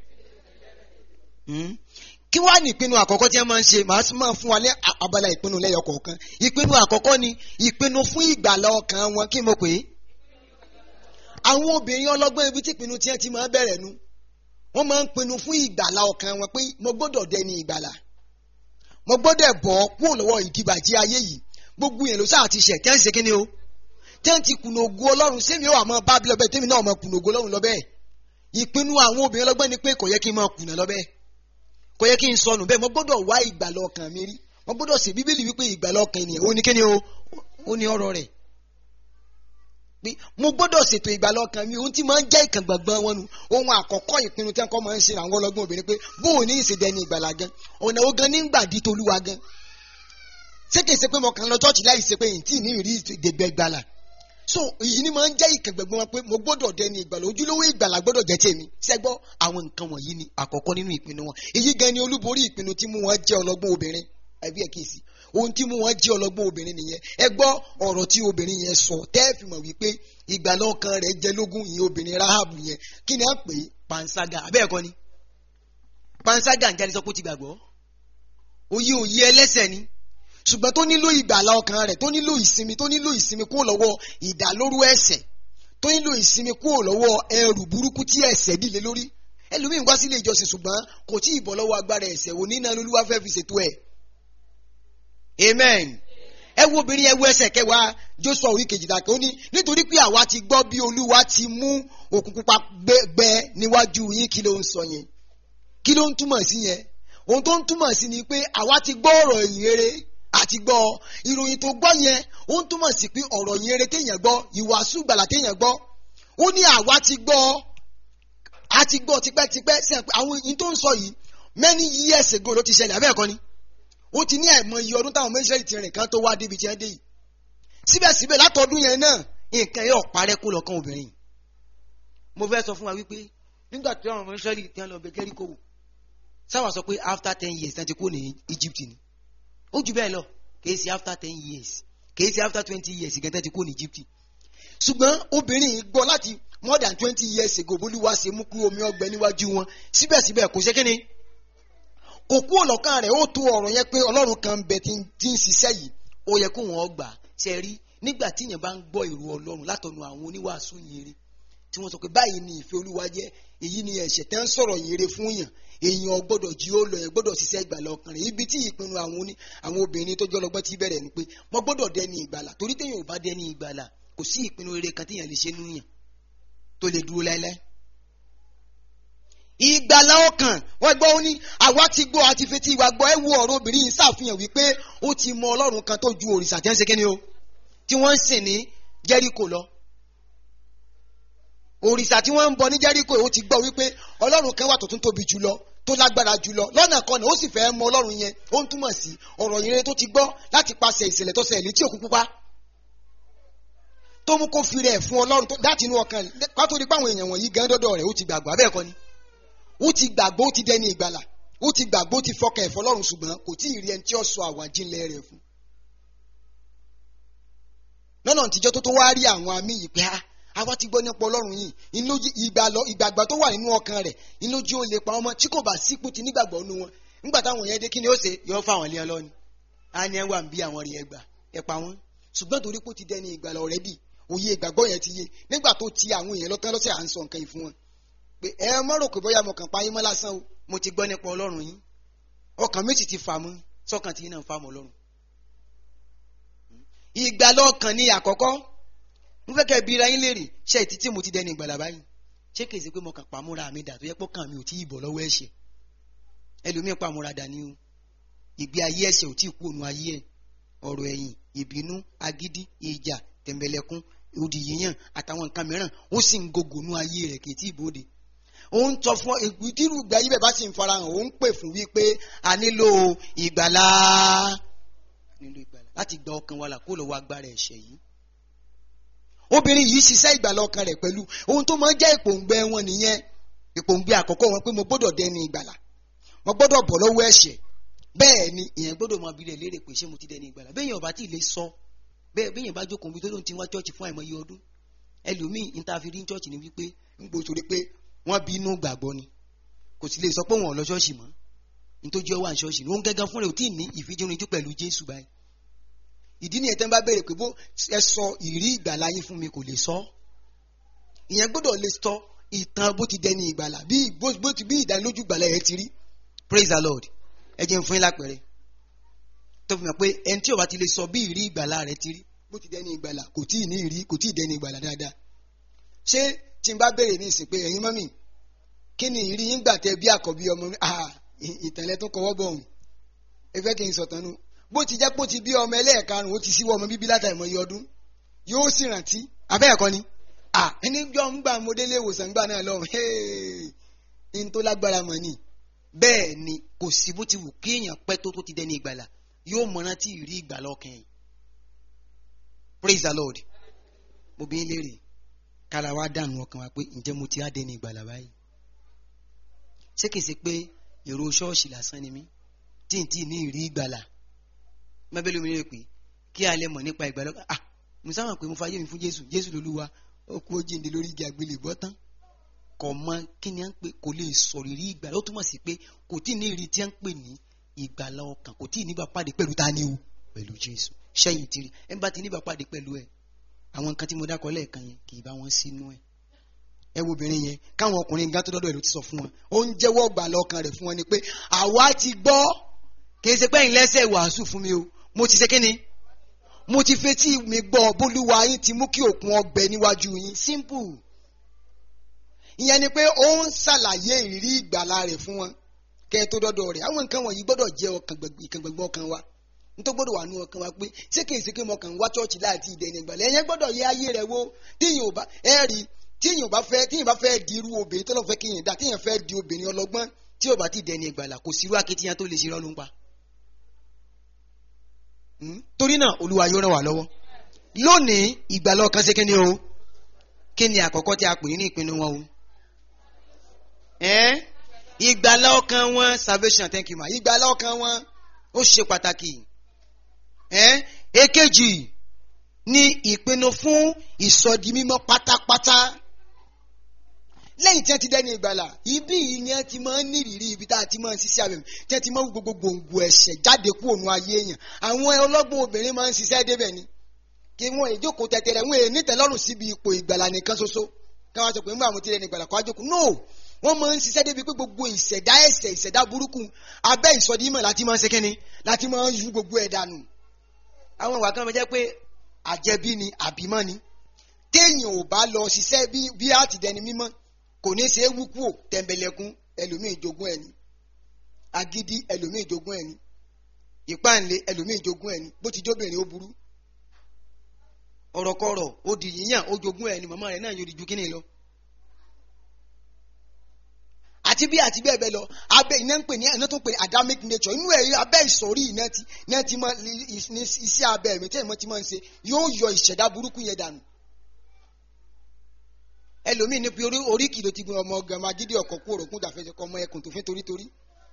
Kí wàá ní ìpinnu àkọ́kọ́ tí wọ́n máa ń ṣe màá sì máa fún wa ní abala ìpinnu lẹ́yọ kọ̀ọ̀kan ìpinnu àkọ́kọ́ ni ìpinnu fún ìgbàlà ọkàn wọn kí mo pè é. Àwọn obìnrin ọlọ́gbọ́n ibi tí ìpinnu tiẹ̀ ti máa bẹ̀rẹ̀ nu wọ́n máa ń pinnu fún ìgbàlà ọkàn wọn pé mo gbọ́dọ̀ dẹni ìgbàlà mo gbọ́dọ̀ bọ́ kúrò lọ́wọ́ ìdìbàjẹ́ ayé yìí gbogbo yẹn ló sáà ti ṣẹ̀ tẹ́ ń ṣe kíni o tẹ́ ń ti kùnà ògo Ọlọ́run sẹ́mi ó wà máa bá bí lọ́bẹ̀ tẹ́mi náà máa kùnà ògo Ọlọ́run lọ́bẹ̀ ìpinnu àwọn obìnrin ọlọ́gbọ́n ni pé kò yẹ kí n máa kùnà lọ́bẹ̀ kò yẹ kí n sọnù bẹ́ẹ̀ mo gbọ́dọ̀ wá ìgbàlà ọkàn mi rí mo gbọ́dọ̀ ṣe bíbélì wípé ìgbàlà ọkàn ènìyàn ó ní kíni o ó ní ọ̀rọ̀ rẹ̀ pé mo gbọ́dọ̀ ṣètò ìgbàlà ọkàn mi ohun tí máa ń jẹ́ ìkàngbọ̀ngbọ̀n wọn nu ohun àkọ́kọ́ ìpinnu tí wọ́n máa ń ṣe àwọn ọlọ́gbọ́n obìnrin pé bóun ní ìṣèdẹ́ni ìgbàlà gan ọ̀nà ó gan nígbà di tolúwa gan ṣé kìí ṣe pé mo kàn lọ chọ́ọ̀chì láì ṣe pé ìtì ní ìrí ìdègbè ìgbàlà so èyí ni máa ń jẹ́ ìkàngbọ̀ngbọ̀n wọn pé mo gbọ́dọ̀ dẹni ìgbàlà ojúlówó ìgbàlà gbọ́dọ̀ jẹ́ tèmi ṣẹ́gbọ́ àwọn nǹkan wọ̀nyí ni àkọ́kọ́ nínú ìpinnu wọn èyí gan ni olúborí ìpinnu tí mú wọn jẹ́ ọlọ́gbọ́n obìnrin ẹbí ẹ̀ kìí sí ohun tí mú wọn jẹ́ ọlọ́gbọ́n obìnrin nìyẹn ẹ gbọ́ ọ̀rọ̀ tí obìnrin yẹn sọ tẹ́ẹ̀fì mọ̀ wípé ìgbàlà ọkàn rẹ̀ jẹ́ lógún ìyẹn obìnrin Ráhábù yẹn kí ni a pè é panṣágà abẹ́ẹ̀kọ́ ni panṣágà ń jáde sọ pé ó ti gbàgbọ́ òye ẹlẹ́sẹ̀ ni ṣùgbọ́n tó nílò ìgbàlà ọkàn rẹ̀ tó nílò ìsinmi kúrò lọ́wọ́ ìdálóró ẹ̀ṣẹ̀ tó nílò ìsinmi kúrò lọ́wọ́ ẹrù burúkú tí ẹ̀ṣẹ̀ dìlé lórí ẹlòmíín wá sílé ìjọsìn ṣùgbọ́n kò tí ì bọ́ lọ́wọ́ agbára ẹ̀ṣẹ̀ wo nínú Olúwa fẹ́ fi ṣètò ẹ̀ amen ẹ wo obìnrin ẹ wo ẹsẹ̀ kẹwàá Jóṣúà orí kejìlá kan ó ní nítorí pé àwa ti gbọ́ bí Olúwa ti mú òkun pupa gbẹ níwájú yín kí ló ń sọ yẹn kí ló ń túmọ̀ sí yẹn ohun tó ń túmọ̀ sí ni pé àwa ti gbọ́ ọ̀rọ̀ ìyìn rere àti gbọ́ ìròyìn tó gbọ́ yẹn ó ń túmọ̀ sí pé ọ̀rọ̀ ìyìn rere téèyàn gbọ́ ìwàásù gbàlà téèyàn gbọ́ ó ní àwa ti gbọ́ tipẹ́tipẹ́ sí àwọn ìyìn tó ń sọ yìí many years ago ló ti ṣẹlẹ̀ abẹ́ẹ̀kọ́ ni ó ti ní àìmọye ọdún táwọn méjèèjì ti rìn kan tó wá débi tí wọ́n dé yìí síbẹ̀síbẹ̀ látọdún yẹn náà nǹkan yóò parẹ́ kó lọ́kàn obìnrin mo fẹ́ sọ fún wa wípé nígbà tí àwọn méjèèjì ti lọ bẹ Jẹ́ríkò wò sáwọn sọ pé after 10 years náà ti kó ní Egypt ni ó jù bẹ́ẹ̀ lọ kìí ṣe after 10 years kìí ṣe after 20 years gẹ́gẹ́ ti kó ní Egypt ṣùgbọ́n obìnrin yìí gbọ́ láti more than 20 years ago bólúwa ṣe mú kú omi ọgbẹ́ níwájú wọn síbẹ̀síbẹ̀ kò ṣe kíni kò kú ọlọ́kàn rẹ̀ ó tó ọ̀rọ̀ yẹn pé Ọlọ́run kan ń bẹ tí ń ṣiṣẹ́ yìí ó yẹ kó wọ́n gbà ṣe rí nígbà tí èèyàn bá ń gbọ́ ìró Ọlọ́run látọ̀nù àwọn oníwàásù yìnyín tí wọ́n sọ pé báyìí ni ìfẹ́ Olúwa jẹ́ èyí ni ẹ̀ṣẹ̀ tẹ́ ń sọ̀rọ̀ yìnyín fún yàn èèyàn gbọ́dọ̀ jí ó lọ yẹn gbọ́dọ̀ ṣiṣẹ́ ìgbàlà ọkàn rẹ̀ ibi tí ìpinnu àwọn obìnrin tó jẹ́ ọlọ́gbọ́n ti bẹ̀rẹ̀ ni pé wọ́n gbọ́dọ̀ dẹni ìgbàlà torí téèyàn ò bá dẹni ìgbàlà kò sí ìpinnu rere kan téèyàn lè ṣe nínú yàn tó lè dúró láéláé. Ìgbàlà ọkàn wọ́n gbọ́ ó ní àwa ti gbọ́ àti fetí wa gbọ́ ẹ wo ọ̀rọ̀ obìnrin yìí ṣàfihàn wípé ó ti mọ Ọlọ́run kan tó ju òrìṣà tí wọ́n ń ṣe kíni o tí wọ́n ń sìn ní Jẹ́ríkò lọ. Òrìṣà tí wọ́n ń bọ ní Jẹ́ríkò ó ti gbọ́ wípé Ọlọ́run kan wà tó tún tóbi jùlọ tó lágbára jùlọ lọ́nà kan náà ó sì fẹ́ mọ Ọlọ́run yẹn ó ń túmọ̀ sí ọ̀rọ̀ yẹn tó ti gbọ́ láti pàṣẹ ìṣẹ̀lẹ̀ tó ṣẹlẹ̀ létí òkun pupa tó mú kó fi rẹ̀ fún Ọlọ́run láti inú ọkàn ká tó di pé àwọn èèyàn wọ̀nyí gan dọ́dọ̀ rẹ̀ ó ti gbàgbọ́ abẹ́ẹ̀kọ́ ni ó ti gbàgbọ́ ó ti dẹni ìgbàlà ó ti gbàgbọ́ ó ti fọkàn ẹ̀fọ́ Ọlọ́run ṣùgbọ́n kò tí ì rí ẹni tí ó sọ àwọn àjínlẹ̀ rẹ̀ fún. lọ́nà tíjọ́ tó wá rí àwọn àmì yìí pé àwa ti gbọ́ nípa Ọlọ́run yìí ìgbàgbọ́ tó wà nínú ọkàn rẹ̀ inújú ó lè pa ọmọ tí kò bá sípò ti nígbàgbọ́ nínú wọn nígbà táwọn yẹn dé kí ni ó ṣe yọ fáwọn ilé ọlọ́ni á ní ẹ wà ń bí àwọn rí ẹgbà ẹ pa wọn ṣùgbọ́n torí pé ó ti dẹni ìgbàlà already òye ìgbàgbọ́ yẹn ti yé nígbà tó ti àwọn èèyàn lọ́tọ́ lọ́sẹ̀ à ń sọ nǹkan yìí fún wọn pé ẹ mọ́ rò pé bóyá mo kàn pa yín mọ́ lásán o mo ti gbọ́ nípa Ọlọ́run yín ọkàn mi sì ti fà mọ́ sọ́kàn tí yín náà fà mọ́ Ọlọ́run. Ìgbàlà ọkàn ni àkọ́kọ́ mo fẹ́ kẹ́ ẹ bi ra yín léèrè ṣé ètí tí mo ti dẹni ìgbàlà báyìí ṣé kìí ṣe pé mo kàn pamọ́ra mi dà tó yẹ pé ọkàn mi ò tí ì bọ̀ lọ́wọ́ ẹ̀ṣẹ̀ ẹlòmíín pamọ́ra dà ní o ìgbé ayé ẹ̀ṣẹ̀ ò tí ì kú ònú ayé ẹ̀ ọ̀rọ̀ ẹ̀yìn ìbínú agídí ìjà tẹ̀mbẹ̀lẹ̀kún òdì yíyàn àtàwọn nǹkan mìíràn ó sì ń gògònú ayé rẹ̀ kì í tí ì bóde ó ń tọ́ fún ìdírù ìgbà yí bẹ́ẹ̀ bá sì ń farahàn ó ń pè fún wípé a nílò ìgbàlà láti gba ọkàn wa là kó lọ́wọ́ agbára ẹ̀ṣẹ̀ yìí. Obìnrin yìí ṣiṣẹ́ ìgbàlà ọkàn rẹ̀ pẹ̀lú ohun tó máa ń jẹ́ ìpòǹgbẹ wọn nìyẹn ìpòǹgbẹ àkọ́kọ́ wọn pé mo gbọ́dọ̀ dẹni ìgbàlà mo gbọ́dọ̀ bọ̀ lọ́wọ́ ẹ̀ṣẹ̀ bẹ́ẹ̀ ni ìyẹn gbọ́dọ̀ máa bi rẹ̀ léèrè pé ṣé mo ti dẹni ìgbàlà bẹ́ẹ̀ yẹn ọba tí ì lè sọ bẹ́ẹ̀ yẹn bá jókòó bí tó lóun ti wá chọ́ọ̀chì fún àìmọye ọdún ẹlòmíì ìntàfírí chọ́ọ̀chì ni wípé ń gbó torí pé wọ́n bínú gbàgbọ́ ni kò sì lè sọ pé wọn ò lọ ṣọ́ọ̀ṣì mọ́ nítorí ọwọ́ àṣọ́ọ̀ṣì ni ó ń gángan fúnra ò tí ì ní ìfijúrinjú pẹ̀lú Jésù báyìí ìdí nìyẹn tẹ́ ń bá béèrè pé bó ẹ sọ ìrí ìgbàlà yín fún mi kò lè sọ ìyẹn gbọ́dọ̀ lè sọ ìtàn bó ti dẹni ìgbàlà bí ìdánilójú ìgbàlà yẹn ti rí praise the Lord ẹ jẹ́ n fún yín lápẹẹrẹ tó fi mọ̀ pé ẹni tí ó bá ti lè sọ bí ìrí ìgbàlà rẹ̀ ti rí bó ti dẹni ìgbàlà kò tí ì ní ìrí kò tí ì dẹni ìgbàlà dáadáa ṣé tí n bá béèrè ní ìsìn pé ẹ̀yin mọ́mì kí ni ìrí yín gbà tẹ́ bí àkọ́bí ọmọ mi ìtànlẹ̀ tó kọwọ́ bọ̀ ọ̀hún ẹ fẹ́ kí n sọ̀tàn nu bó ti jẹ́ pé ó ti bí ọmọ ẹlẹ́ẹ̀karùn-ún ó ti síwọ́ ọmọ bíbí látàìmọ̀ iye ọdún yóò sì rántí abẹ́ ẹ̀kọ́ ni ẹni jọ ń gbà mo délé ìwòsàn gbà náà lọ́hùn ní tó lágbára mọ̀ ni bẹ́ẹ̀ ni kò sí bó ti wù kí èèyàn pẹ́ tó ti dẹni ìgbàlà yóò mọ̀ràn tí ì rí ìgbàlà ọkàn yìí praise the Lord mo bí ń léèrè kára wa dànù ọkàn wa pé ǹjẹ́ mo ti á dẹni ìgbàlà báyìí ṣé kìí ṣe pé èrò ṣọ́ọ̀ṣì lásán ni mí tí n tí ní ìrí ìgbàlà mẹ́bẹ́lú mi rẹ̀ pé kí a lè mọ̀ nípa ìgbàlà mo sábà pé mo fayé mi fún Jésù lolúwa ó kú ó jíǹde lórí igi àgbélébọ́ tán kò mọ kí ni à ń pè kò lè sọ̀rọ̀ ìrí ìgbàlà ó túmọ̀ sí pé kò tí ní ìrí tí à ń pè ní ìgbàlà ọkàn kò tí ní bá pàdé pẹ̀lú ta ni o pẹ̀lú Jésù ṣẹ́yìn tiri ẹ̀ ń bá ti ní bá pàdé pẹ̀lú ẹ̀ àwọn nǹkan tí mo dákọ̀ lẹ́ẹ̀kan yẹn kì í bá wọn sínú ẹ̀ ẹ wo obìnrin yẹn káwọn ọkùnrin gán tó dọ́dọ̀ ẹ̀ ló ti sọ fún wọn ó ń jẹ́wọ́ ìgbàlà ọkàn rẹ̀ fún wọn ni pé àwa ti gbọ́ kì í ṣe pé ẹ̀yin lẹ́sẹ̀ wàásù fún mi o mo ti ṣe kí ni mo ti fetí mi gbọ́ bólúwa yín ti mú kí òkun ọgbẹ níwájú yín simple ìyẹn ni pé ó ń ṣàlàyé ìrírí ìgbàlà rẹ̀ fún wọn kẹ́ ẹ tó dọ́dọ̀ rẹ̀ àwọn nǹkan wọ̀nyí gbọ́dọ̀ jẹ́ ìkàngbẹ̀gbẹ̀ ọkàn wa nítorí gbọ́dọ̀ wà nú ọkàn wa pé ṣé kì í ṣe pé mo kàn wá chọ́ọ̀chì láti ìdẹni ìgbàlà ẹ̀yẹn gbọ́dọ̀ yẹ ayé rẹ̀ wo tíyìn bá fẹ́ di irú obìnrin tó lọ́ fẹ́ kíyìn dá tíyìn fẹ́ di obìnrin ọlọ́gbọ́n tí ò bá ti dẹni ìgbàlà kò sí irú akitiyan tó lè ṣe rọ́ ló ń pa torí náà Olúwa yóò ràn wá lọ́wọ́ lónìí ìgbàlà ọkàn ṣe kíni o kí ni àkọ́kọ́ tí a pè ní ìpinnu wọn o ìgbàlà ọkàn wọn salvation thank you ma ìgbàlà ọkàn wọn ó ṣe pàtàkì èkejì ní ìpinnu fún ìsọdimímọ́ pátápátá lẹ́yìn tí wọ́n ti dẹ́ni ìgbàlà ibi yìí ni wọ́n ti máa ń nírìírí ibi tá a ti máa ń ṣiṣẹ́ abẹ̀mí tí wọ́n ti máa ń gbogbo gbòǹgbò ẹ̀ṣẹ̀ jáde kúrò nù ayé èèyàn àwọn ọlọ́gbọ́n obìnrin máa ń ṣiṣẹ́ débẹ̀ ni kí wọ́n ìjókòó tẹ̀tẹ̀rẹ̀ wọ́n èyí nítẹ̀lọ́rùn síbi ipò ìgbàlà nìkan ṣoṣo káwọn sọ pé nígbà mo ti dẹ́ni ìgbàlà kó ajókòó no wọ́n máa ń ṣiṣẹ́ débi pé gbogbo ìṣẹ̀dá ẹ̀ṣẹ̀ ìṣẹ̀dá burúkú abẹ́ ìsọdímọ̀ láti máa ń ṣe kínni láti máa ń yú gbogbo ẹ̀ dànù àwọn ìwà kan máa jẹ́ pé àjẹbí ni àbímọ́ ni téèyàn ò bá lọ ṣiṣẹ́ bí àtìdẹni mímọ́ kò ní ṣe é wú kúò tẹ̀m̀bẹ̀lẹ̀kún ẹlòmíì jogún ẹni agídí ẹlòmíì jogún ẹni ìpáǹle ẹlòmíì jogún ẹni bó ti jóbìnrin ó burú ọ̀rọ̀kọ̀rọ̀ ó di yíyàn ó jogún ẹni màmá rẹ̀ náà yóò di ju kíni lọ àti bẹ́ẹ̀ bẹ́ẹ̀ lọ abẹ́ iná ń pè ní iná tó ń pè ní adamic nature inú ẹ̀ abẹ́ ìsọ̀rí iná ti máa iṣẹ́ abẹ́ mi tí èèmọ̀ ti máa ń ṣe yóò yọ ìṣẹ̀dá burúkú yẹn dànù ẹlòmíì ní pé oríkì ló ti gbin ọmọ ọgàn máa dídí ọkọ̀ kú òròkún dàfẹ́sẹ̀ kọ́ ọmọ ẹkùn tó fi torítorí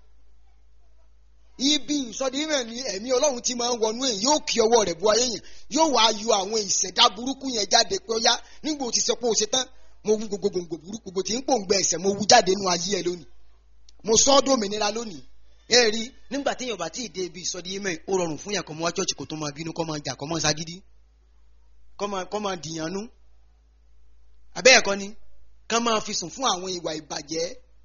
ibi ìsọdí mẹ́rin ni ẹ̀mí Ọlọ́run ti máa ń wọnú èyí yóò kí ọwọ́ rẹ̀ bu ayé yẹn yóò wá yọ àwọn ìṣẹ̀dá burúkú yẹn jáde pé ó yá nígbà ó ti sọ pé ó ṣe tán mo wú gbogbo burúkú bó ti ń pòǹgbẹ ẹ̀ṣẹ̀ mo wú jáde nínú ayé ẹ lónìí mo sọ ọ́ dòmìnira lónìí ẹ rí nígbà tí èèyàn bá tí ì dé ibi ìsọdí mẹ́rin ó rọrùn fún yàn kó máa wá chọ́ọ̀chì kó tó máa bínú kó máa jà kó máa ságídí kó máa dìyànú abẹ́ẹ̀kọ́ ni ká máa fi sùn fún àwọn ìwà ìbàjẹ́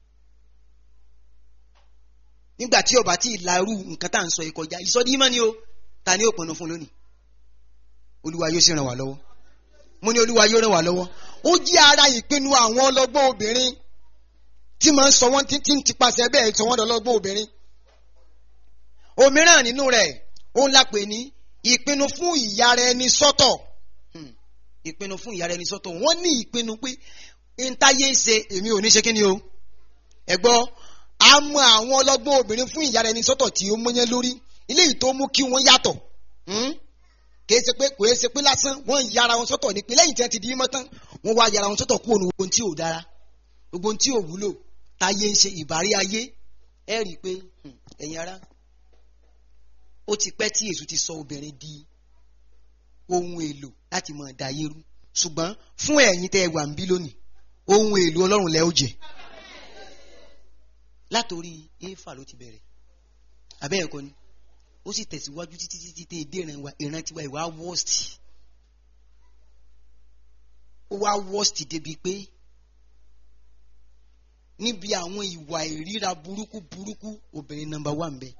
nígbà tí ó bá tí ì la irú nǹkan tá à ń sọ yìí kọjá ìsọdí mọ́ ni o ta ni ó pinnu fún lónìí Olúwa yóò sì ràn wá lọ́wọ́ mo ní Olúwa yóò ràn wá lọ́wọ́ ó jẹ́ ara ìpinnu àwọn ọlọ́gbọ́n obìnrin tí máa ń sọ wọ́n tí ń tipasẹ̀ bẹ́ẹ̀ sọ wọ́n dọ́lọ́gbọ́n obìnrin òmíràn nínú rẹ̀ ó ń la pè ní ìpinnu fún ìyára ẹni sọ́tọ̀ ìpinnu fún ìyára ẹni sọ́tọ̀ wọ́n ní ìpinnu pé ntáyé ṣe èmi ò ní ṣe kí ni o ẹ gbọ́ a mọ àwọn ọlọ́gbọ́n obìnrin fún ìyára ẹni sọ́tọ̀ tí ó mọ́yán lórí ilé yìí tó mú kí wọ́n yàtọ̀ kò é ṣe pé lásán wọ́n yára wọn sọ́tọ̀ ní pé lẹ́yìn tí wọ́n ti di mọ́ tán wọ́n wá yára wọn sọ́tọ̀ kúrò ní gbogbo tí ò dára gbogbo tí ò wúlò táyé ń ṣe ìbárí ayé ẹ rí i pé ẹ̀yin ará ó ti pẹ́ tí Èṣù ti sọ obìnrin di ohun èlò láti máa da ayé rú ṣùgbọ́n fún ẹ̀yin tẹ́ ẹ wà ń bí lónìí ohun èlò Ọlọ́run lẹ́ ó jẹ́ látòrí Éfà ló ti bẹ̀rẹ̀ abẹ́ ẹ̀kọ́ ni ó sì tẹ̀síwájú títí tẹ́ èdè ìran tiwa ìwà worst ó wá worst débi pé níbi àwọn ìwà ìríra burúkú obìnrin number 1 bẹ́ẹ̀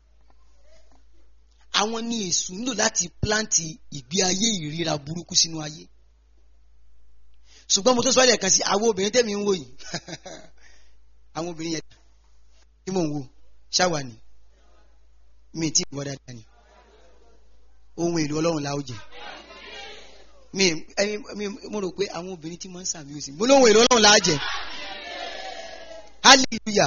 àwọn ní Èṣù nílò láti pláǹtì ìgbé ayé ìríra burúkú sínú ayé ṣùgbọ́n mo tó sọ ẹ́ lẹ́ẹ̀kan sí àwọn obìnrin tẹ́mi ń wò yìí àwọn obìnrin yẹn tí mò ń wò ṣáwa ni mi tí ìwọ dáadáa ni ohun èlò Ọlọ́run la ó jẹ mo rò pé àwọn obìnrin tí máa ń sàmì òsì mo lóhun èlò Ọlọ́run la á jẹ hallelujah.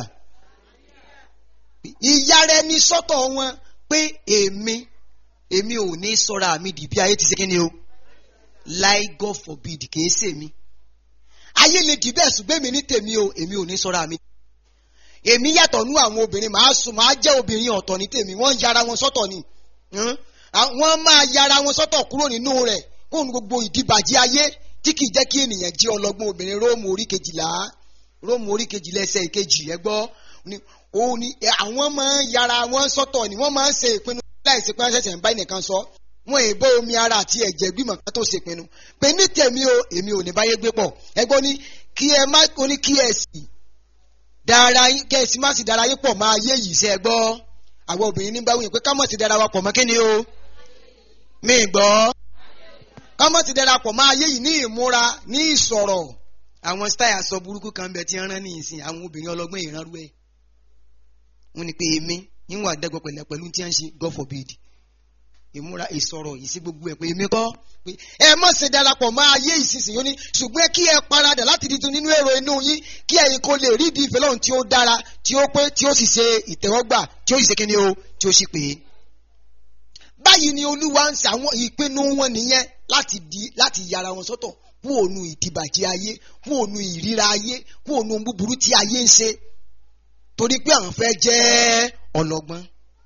Ìyá rẹ ní sọ́tọ̀ wọn pé èmi ò ní sọ́ra mi dì bí ayé ti ṣe kí ni o like God forbid kìí ṣe mi ayé lè dì bẹ́ẹ̀ ṣùgbọ́n èmi ní tèmi o èmi ò ní sọ́ra mi èmi yàtọ̀ nú àwọn obìnrin màá jẹ́ obìnrin ọ̀tọ̀ ní tèmi wọ́n yára wọn sọ́tọ̀ ni wọ́n máa yára wọn sọ́tọ̀ kúrò nínú rẹ̀ kó nu gbogbo ìdíbàjẹ́ ayé tí kìí jẹ́ kí ènìyàn jẹ́ ọlọ́gbọ́n obìnrin Róòmù orí kejìlá ẹsẹ̀ ìkejì ẹgbọ́ òun ni àwọn máa ń yára wọn sọ́tọ̀ ni wọ́n máa ń ṣe ìpinnu láìsí pé wọ́n ṣẹ̀ṣẹ̀ ń bá ẹnìkan sọ wọn èèbó omi ara àti ẹ̀jẹ̀ gbìmọ̀ kan tó ṣe ìpinnu pé ní tèmi o èmi ò ní báyé gbé pọ̀ ẹgbọ́n ní kí ẹ má ní kí ẹ sì dára kí ẹ sì má sì dára yín pọ̀ máa yé yìí ṣe gbọ́ àwọn obìnrin ní báwí pé ká mọ̀ sí dára wa pọ̀ mọ́ kí ni o mi gbọ́ ká mọ̀ sí dára pọ̀ máa yé yìí ní ìmúra ní ìsọ̀rọ̀ àwọn style aṣọ burúkú kan bẹ tí ń rán ní ìsìn àwọn obìnrin ọlọ́gbọ́n ìránrú ẹ̀ wọ́n ní pé èmi níwọ̀n àdẹ́gbọ̀ pẹ̀lú tí wọ́n ń ṣe God forbid ìmúra ìsọ̀rọ̀ ìsí gbogbo ẹ̀ pé èmi kọ́ pé ẹ má ṣe darapọ̀ máa yé ìsinsìnyí ní ṣùgbọ́n kí ẹ paradà láti di tun nínú èrò inú yín kí ẹ̀yin kó lè rí di ìfẹ́ Ọlọ́run tí ó dára tí ó pé tí ó sì ṣe ìtẹ́wọ́gbà tí ó sì ṣe kíni o tí ó sì pé. báyìí ni Olúwa ń ṣe àwọn ìpinnu wọn nìyẹn láti yára wọn sọ́tọ̀ kú ònu ìdìbàjẹ́ ayé kú ònu ìríra ayé kú ònu búburú tí ayé ń ṣe torí pé àwọn fẹ́ jẹ́ ọlọ́gbọ́n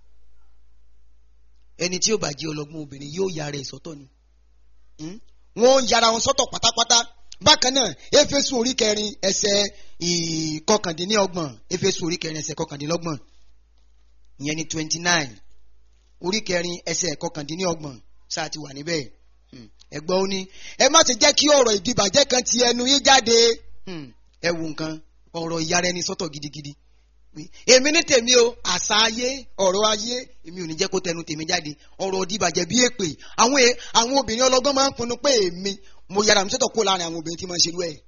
ẹni tí ó bá jẹ́ ọlọ́gbọ́n obìnrin yóò yára ẹ̀ sọ́tọ̀ ni wọ́n ń yára wọn sọ́tọ̀ pátápátá bákan náà Éfésù orí kẹrin ẹsẹ̀ ìkọkàndínlọ́gbọ̀n Éfésù orí kẹrin ẹsẹ̀ ìkọkàndínlọ́gbọ̀n ìyẹn ni 29 orí kẹrin ẹsẹ̀ ìkọkàndínlọ́gbọ̀n sáà ti wà níbẹ̀ ẹgbọ́n ó ní ẹ má ti jẹ́ kí ọ̀rọ̀ ìdìbàjẹ́ kan ti ẹnu yín jáde ẹ wo nǹkan ọ̀rọ̀ ìyára ẹni sọ́tọ̀ gidigidi èmi ní tèmi o àṣà ayé ọ̀rọ̀ ayé èmi ò ní jẹ́ kó tẹnu tèmi jáde ọ̀rọ̀ ìdìbàjẹ́ bí èpè àwọn obìnrin ọlọ́gbọ́n máa ń pinnu pé èmi mo yára mi sọ́tọ̀ kó láàrin àwọn obìnrin tí máa ń ṣerú ẹ̀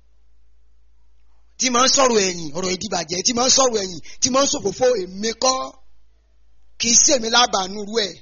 tí máa ń sọ̀rọ̀ ẹ̀yìn ọ̀rọ̀ ìdìbàjẹ́ tí máa ń sọ̀rọ̀ ẹ̀yìn tí máa ń ṣòfófó èmi kọ́ kì í ṣèmi lábàánú rú ẹ̀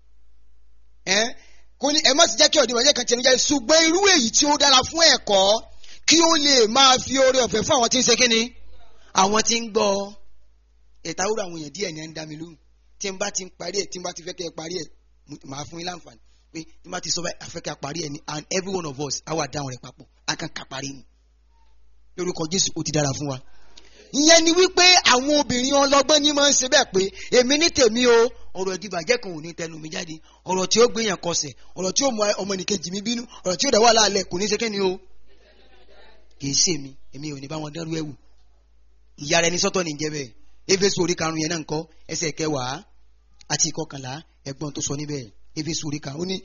kò ní ẹ má ti jẹ́ kí ọ̀dìbàjẹ́ kan tẹnu jáde ṣùgbọ́n irú èyí tí ó dára fún ẹ̀kọ́ kí ó lè máa fi oore ọ̀fẹ́ fún àwọn tí ń ṣe kíni àwọn tí ń gbọ́ ìtawúrò àwọn èèyàn díẹ̀ ní ẹ̀ ń dá mi lóhùn tí n bá ti ń parí ẹ̀ tí n bá ti fẹ́ kẹ́ ẹ parí ẹ̀ màá fún yín láǹfààní pé tí n bá ti sọ báyìí àfẹ́kẹ́ parí ẹ̀ ni and every one of us á wà dáhùn rẹ̀ papọ̀ á kàn ká parí ni lórúkọ Jésù ó ti dára fún wa. ìyẹn ni wípé àwọn obìnrin ọlọ́gbọ́n ní máa ń ṣe bẹ́ẹ̀ pé èmi ní tèmi o ọ̀rọ̀ ìdìbàjẹ́ kan ò ní tẹnu mi jáde ọ̀rọ̀ tí ó gbéyàn kọsẹ̀ ọ̀rọ̀ tí ó mú ọmọnìkejì mi bínú ọ̀rọ̀ tí ó dá wà láàlẹ̀ kò ní ṣe kíni o kì í ṣe mi èmi ò ní bá wọn dẹ́rù ẹ̀wù ìyára ẹni sọ́tọ̀ ní jẹ́ bẹ́ẹ̀ Éfésù orí karùn-ún yẹn náà ń kọ́ ẹsẹ̀ kẹwàá àti ìkọkànlá ẹ̀gbọ́n tó sọ níbẹ̀ Éfésù orí karùn-ún ní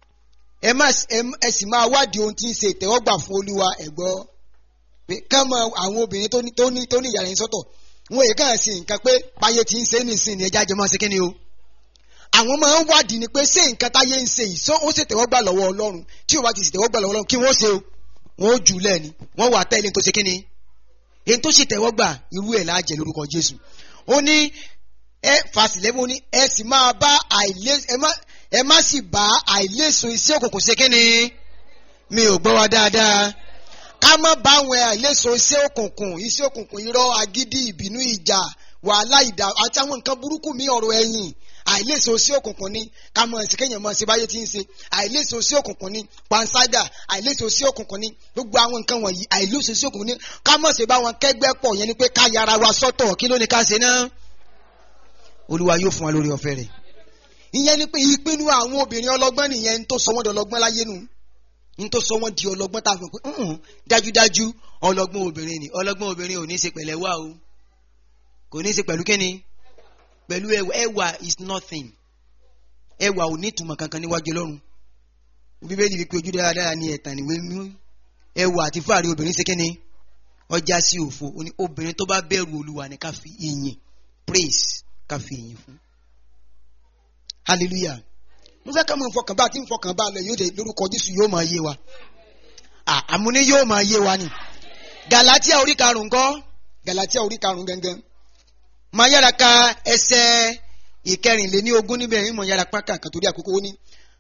ẹ sì máa wádìí ohun tí ń ṣe ìtẹ́wọ́gbà fún Olúwa ẹ̀gbọ́ pé ká mọ àwọn obìnrin tó ní ìyára ẹni sọ́tọ̀ wọn èyí kàn sí nǹkan pé báyé ti ń ṣe nísìnyí ẹja jẹ máa ṣe kí ni o àwọn máa ń wádìí ni pé ṣé nǹkan táyé ń ṣe yìí ó sì tẹ́wọ́gbà lọ́wọ́ Ọlọ́run tí ó bá ti sì tẹ́wọ́gbà lọ́wọ́ Ọlọ́run kí wọ́n ṣe o wọ́n ó jù lẹ́ni wọ́n wà tẹ́lẹ̀ tó ṣe kí ni èyí tó ṣe tẹ́wọ́gbà irú ẹ̀ láàjẹ́ lórúkọ Jésù ó ní fàṣìlẹ́mú ní ẹ sì máa bá ẹ má sì bá àìléso iṣẹ́ òkùnkùn ṣe kí ni mi ò gbọ́ wa dáadáa ká má bá àwọn àìléso iṣẹ́ òkùnkùn irọ́ agídí ìbínú ìjà wàhálà ìdá àti àwọn nǹkan burúkú mi ọ̀rọ̀ ẹ̀yìn àìléso sí òkùnkùn ni ká mọ̀ sí kéèyàn mọ̀ sí báyé tí ń ṣe àìléso sí òkùnkùn ni panṣágà àìléso sí òkùnkùn ni gbogbo àwọn nǹkan wọ̀nyí àìléso sí òkùnkùn ni ká mọ̀ sí bá wọn kẹ́gbẹ́ pọ̀ yẹn ni pé ká yára wa sọ́tọ̀ kí ló ní ká ṣe náà Olúwa yóò fún wa lórí ọ̀fẹ́ rẹ̀ ìyẹn ni pé ìpinnu àwọn obìnrin ọlọ́gbọ́n nìyẹn ń tó sọ wọ́n di ọlọ́gbọ́n láyé nu ń tó sọ wọ́n di ọlọ́gbọ́n tá a fi pé dájúdájú ọlọ́gbọ́n obìnrin ò ní ṣe pẹ̀lẹ́ wà o kò ní ṣe pẹ̀lú kíni pẹ̀lú ẹwà is nothing ẹwà ò ní ìtumọ̀ kankan níwájú Ọlọ́run Bíbélì wípé ojú dáradára ni ẹ̀tàn níwé mú ẹwà àti fáàrí obìnrin ṣe kíni ọjà sí òfo obìnrin tó bá bẹ̀rù Olúwa ni ká fi ìyìn praise ká fi ìyìn fún hallelujah mo fẹ́ ká mọ̀ nfọkànbá àti nfọkànbá lọ yóò dé lórúkọ Jésù yóò máa yé wa àmúni yóò máa yé wa ni Gàlátíà orí karùn-ún kọ́ Gàlátíà orí karùn-ún gangan máa yára ka ẹsẹ̀ 14 níbẹ̀ ìmọ̀ yára pákà kan torí àkókò ó ní.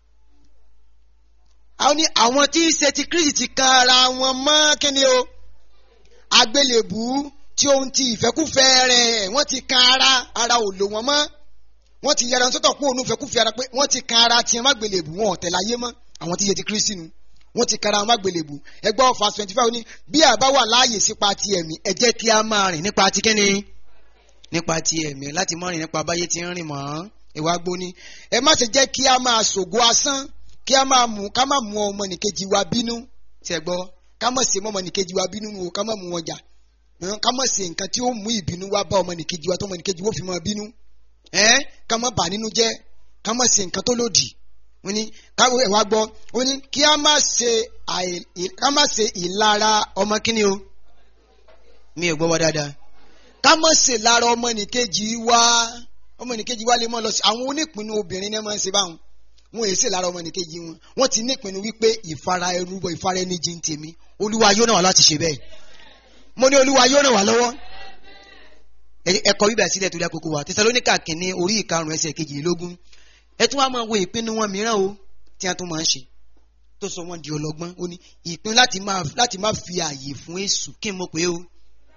àwọn tí í ṣe ti Kristi ti kan ara wọn mọ́ kíni o àgbélébù tí ohun ti ìfẹ́kúfẹ́ rẹ̀ wọ́n ti kan ara ò lò wọ́n mọ́ wọ́n ti yára sọ́tọ̀ kó òun ìfẹ́kúfẹ́ ara pé wọ́n ti kan ara tiẹ̀ má gbélébù wọn ọ̀tẹ̀ láyé mọ́ àwọn tí í ṣe ti Kristi nu wọ́n ti kan ara wọn má gbélébù ẹgbẹ́ verse 25 ní bí àbá wà láàyè sípa ti ẹ̀mí ẹ jẹ́ kí a máa rìn nípa ti kíni nípa ti ẹ̀mí láti má rìn nípa báyé ti ń rìn mọ́ ìwà gbóni ẹ má ṣe jẹ́ kí a máa ṣògo asán kí a máa mú ká má mú ọmọnìkejì wa bínú tẹ́ gbọ́ ká má ṣe mọ́ ọmọnìkejì wa bínú o ká má mú wọn jà ká má ṣe nǹkan tí ó mú ìbínú wá bá ọmọnìkejì wa tó ọmọnìkejì wọ́n fi máa bínú ká má bà nínú jẹ́ ká má ṣe nǹkan tó lòdì wọ́n ní káwé ẹ̀ wá gbọ́ wọ́n ní kí a má ṣe ìlara ọmọ kíni o mi ò gbọ́ wá dáadáa ká má ṣe lára ọmọnìkejì wa lè mọ́ lọ sí àwọn onípinnu obìnrin ní ẹ máa ń ṣe báwọn wọn èyí ṣe lára ọmọnìkejì wọn wọ́n ti nípinnu wípé ìfara ẹrúbọ ìfara ẹni jí ń tèmi olúwa yóò ràn wá láti ṣe bẹ́ẹ̀ mo ní olúwa yóò ràn wá lọ́wọ́ ẹ̀kọ́ bíbẹ sílẹ̀ torí àkókò wa Tẹsalóníkà kìíní orí 5 ẹsẹ̀ 22 ẹ tún wá máa wo ìpinnu wọn mìíràn o tí a tún máa ń ṣe tó sọ wọn di ọlọ́gbọ́n ó ní ìpinnu láti má fi ààyè fún èṣù kí n mọ̀ pé o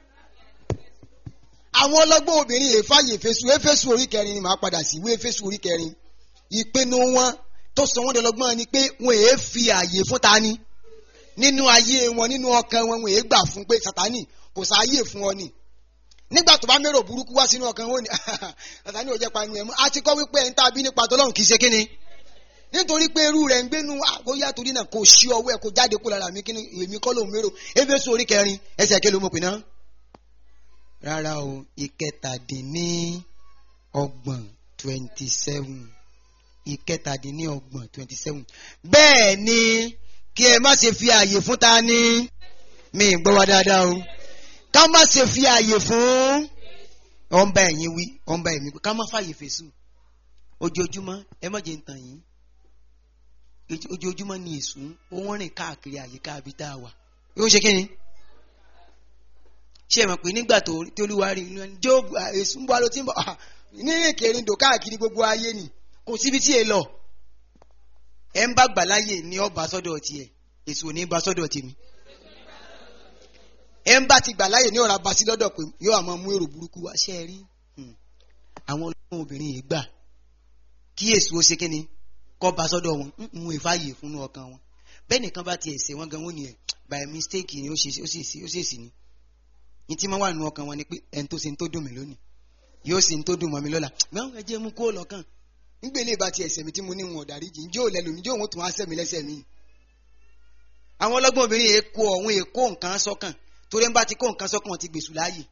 àwọn ọlọ́gbọ́n obìnrin èfáyè Éfésù orí 4 ni màá padà sí ìwé Éfésù orí 4 ìpinnu wọn tó sọ wọn di ọlọ́gbọ́n ni pé wọn èé fi ààyè fún ta ni nínú ayé wọn nínú ọkàn wọn wọn èé gbà fún pé Sátánì kò sáàyè fún ọ ni nígbà tó bá mérò burúkú wá sínú ọkàn wọn ni Sátánì ò jẹ́ pa inú ẹ̀ mú a ti kọ́ wípé ẹni tá a bí nípa tọ́lọ́run kì í ṣe kíni nítorí pé irú rẹ̀ ń gbénu àgóyá torí náà kò sí ọwọ́ ẹ̀ kò jáde kó lára mi kíni èmi kọ́ lòun mérò Éfésù orí 4 ẹsẹ̀ kí ló mọ̀ pé náà rárá o 27 27 bẹ́ẹ̀ ni kí ẹ má ṣe fi ààyè fún ta ni mi gbọ́ wá dáadáa o ká má ṣe fi ààyè fún ọ̀nba ẹ̀yìn wí ọ̀nba ẹ̀mí ká má fààyè fèsù ojoojúmọ́ ẹ má jẹ́ ń tàn yín ojoojúmọ́ ni èṣù ó wọ́n rìn káàkiri àyíká àbí tá a wà yóò ṣe kí ni ṣe mọ̀ pé nígbà tí olúwa rí Jóòbù èṣù ń bọ́ ló ti ń bọ̀ ní ìkèrindò káàkiri gbogbo ayé ni kò síbi tí è lọ ẹ ń bá gbà láyè ní ọba sọ́dọ̀ tiẹ̀ èṣù ò ní bá sọ́dọ̀ tèmi ẹ ń bá ti gbà láyè ní ọ̀rọ̀ abá sí lọ́dọ̀ pé yóò àmọ́ mú èrò burúkú wá ṣe rí àwọn olóhùn obìnrin yìí gbà kí èṣù ó ṣe kí ni kọ́ bá sọ́dọ̀ wọn ń ìfàyè fún ọkàn wọn bẹ́ẹ̀ nìkan bá tiẹ̀ ṣe wọ́n gan wọ́n ni ẹ̀ by mistake ni ó ṣèṣì ni ní tí wọ́n wà nínú ọkàn wọn ni pé ẹni tó ṣe ń tó dùn mí lónìí yóò ṣe ń tó dùn mọ́ mi lọ́la gbọ́n ẹ jẹ́ mú kó lọ́kàn nígbèlè bá ti ẹ̀ṣẹ̀ mi tí mo ní wọn ọ̀dàrí jì ń jó lẹ́lòmí jó òun tún á sẹ́mi lẹ́sẹ̀ mi. àwọn ọlọ́gbọ́n obìnrin èkó ọ̀hún èkó nǹkan sọ́kàn torí ń bá ti kó nǹkan sọ́kàn ti gbèsù láàyè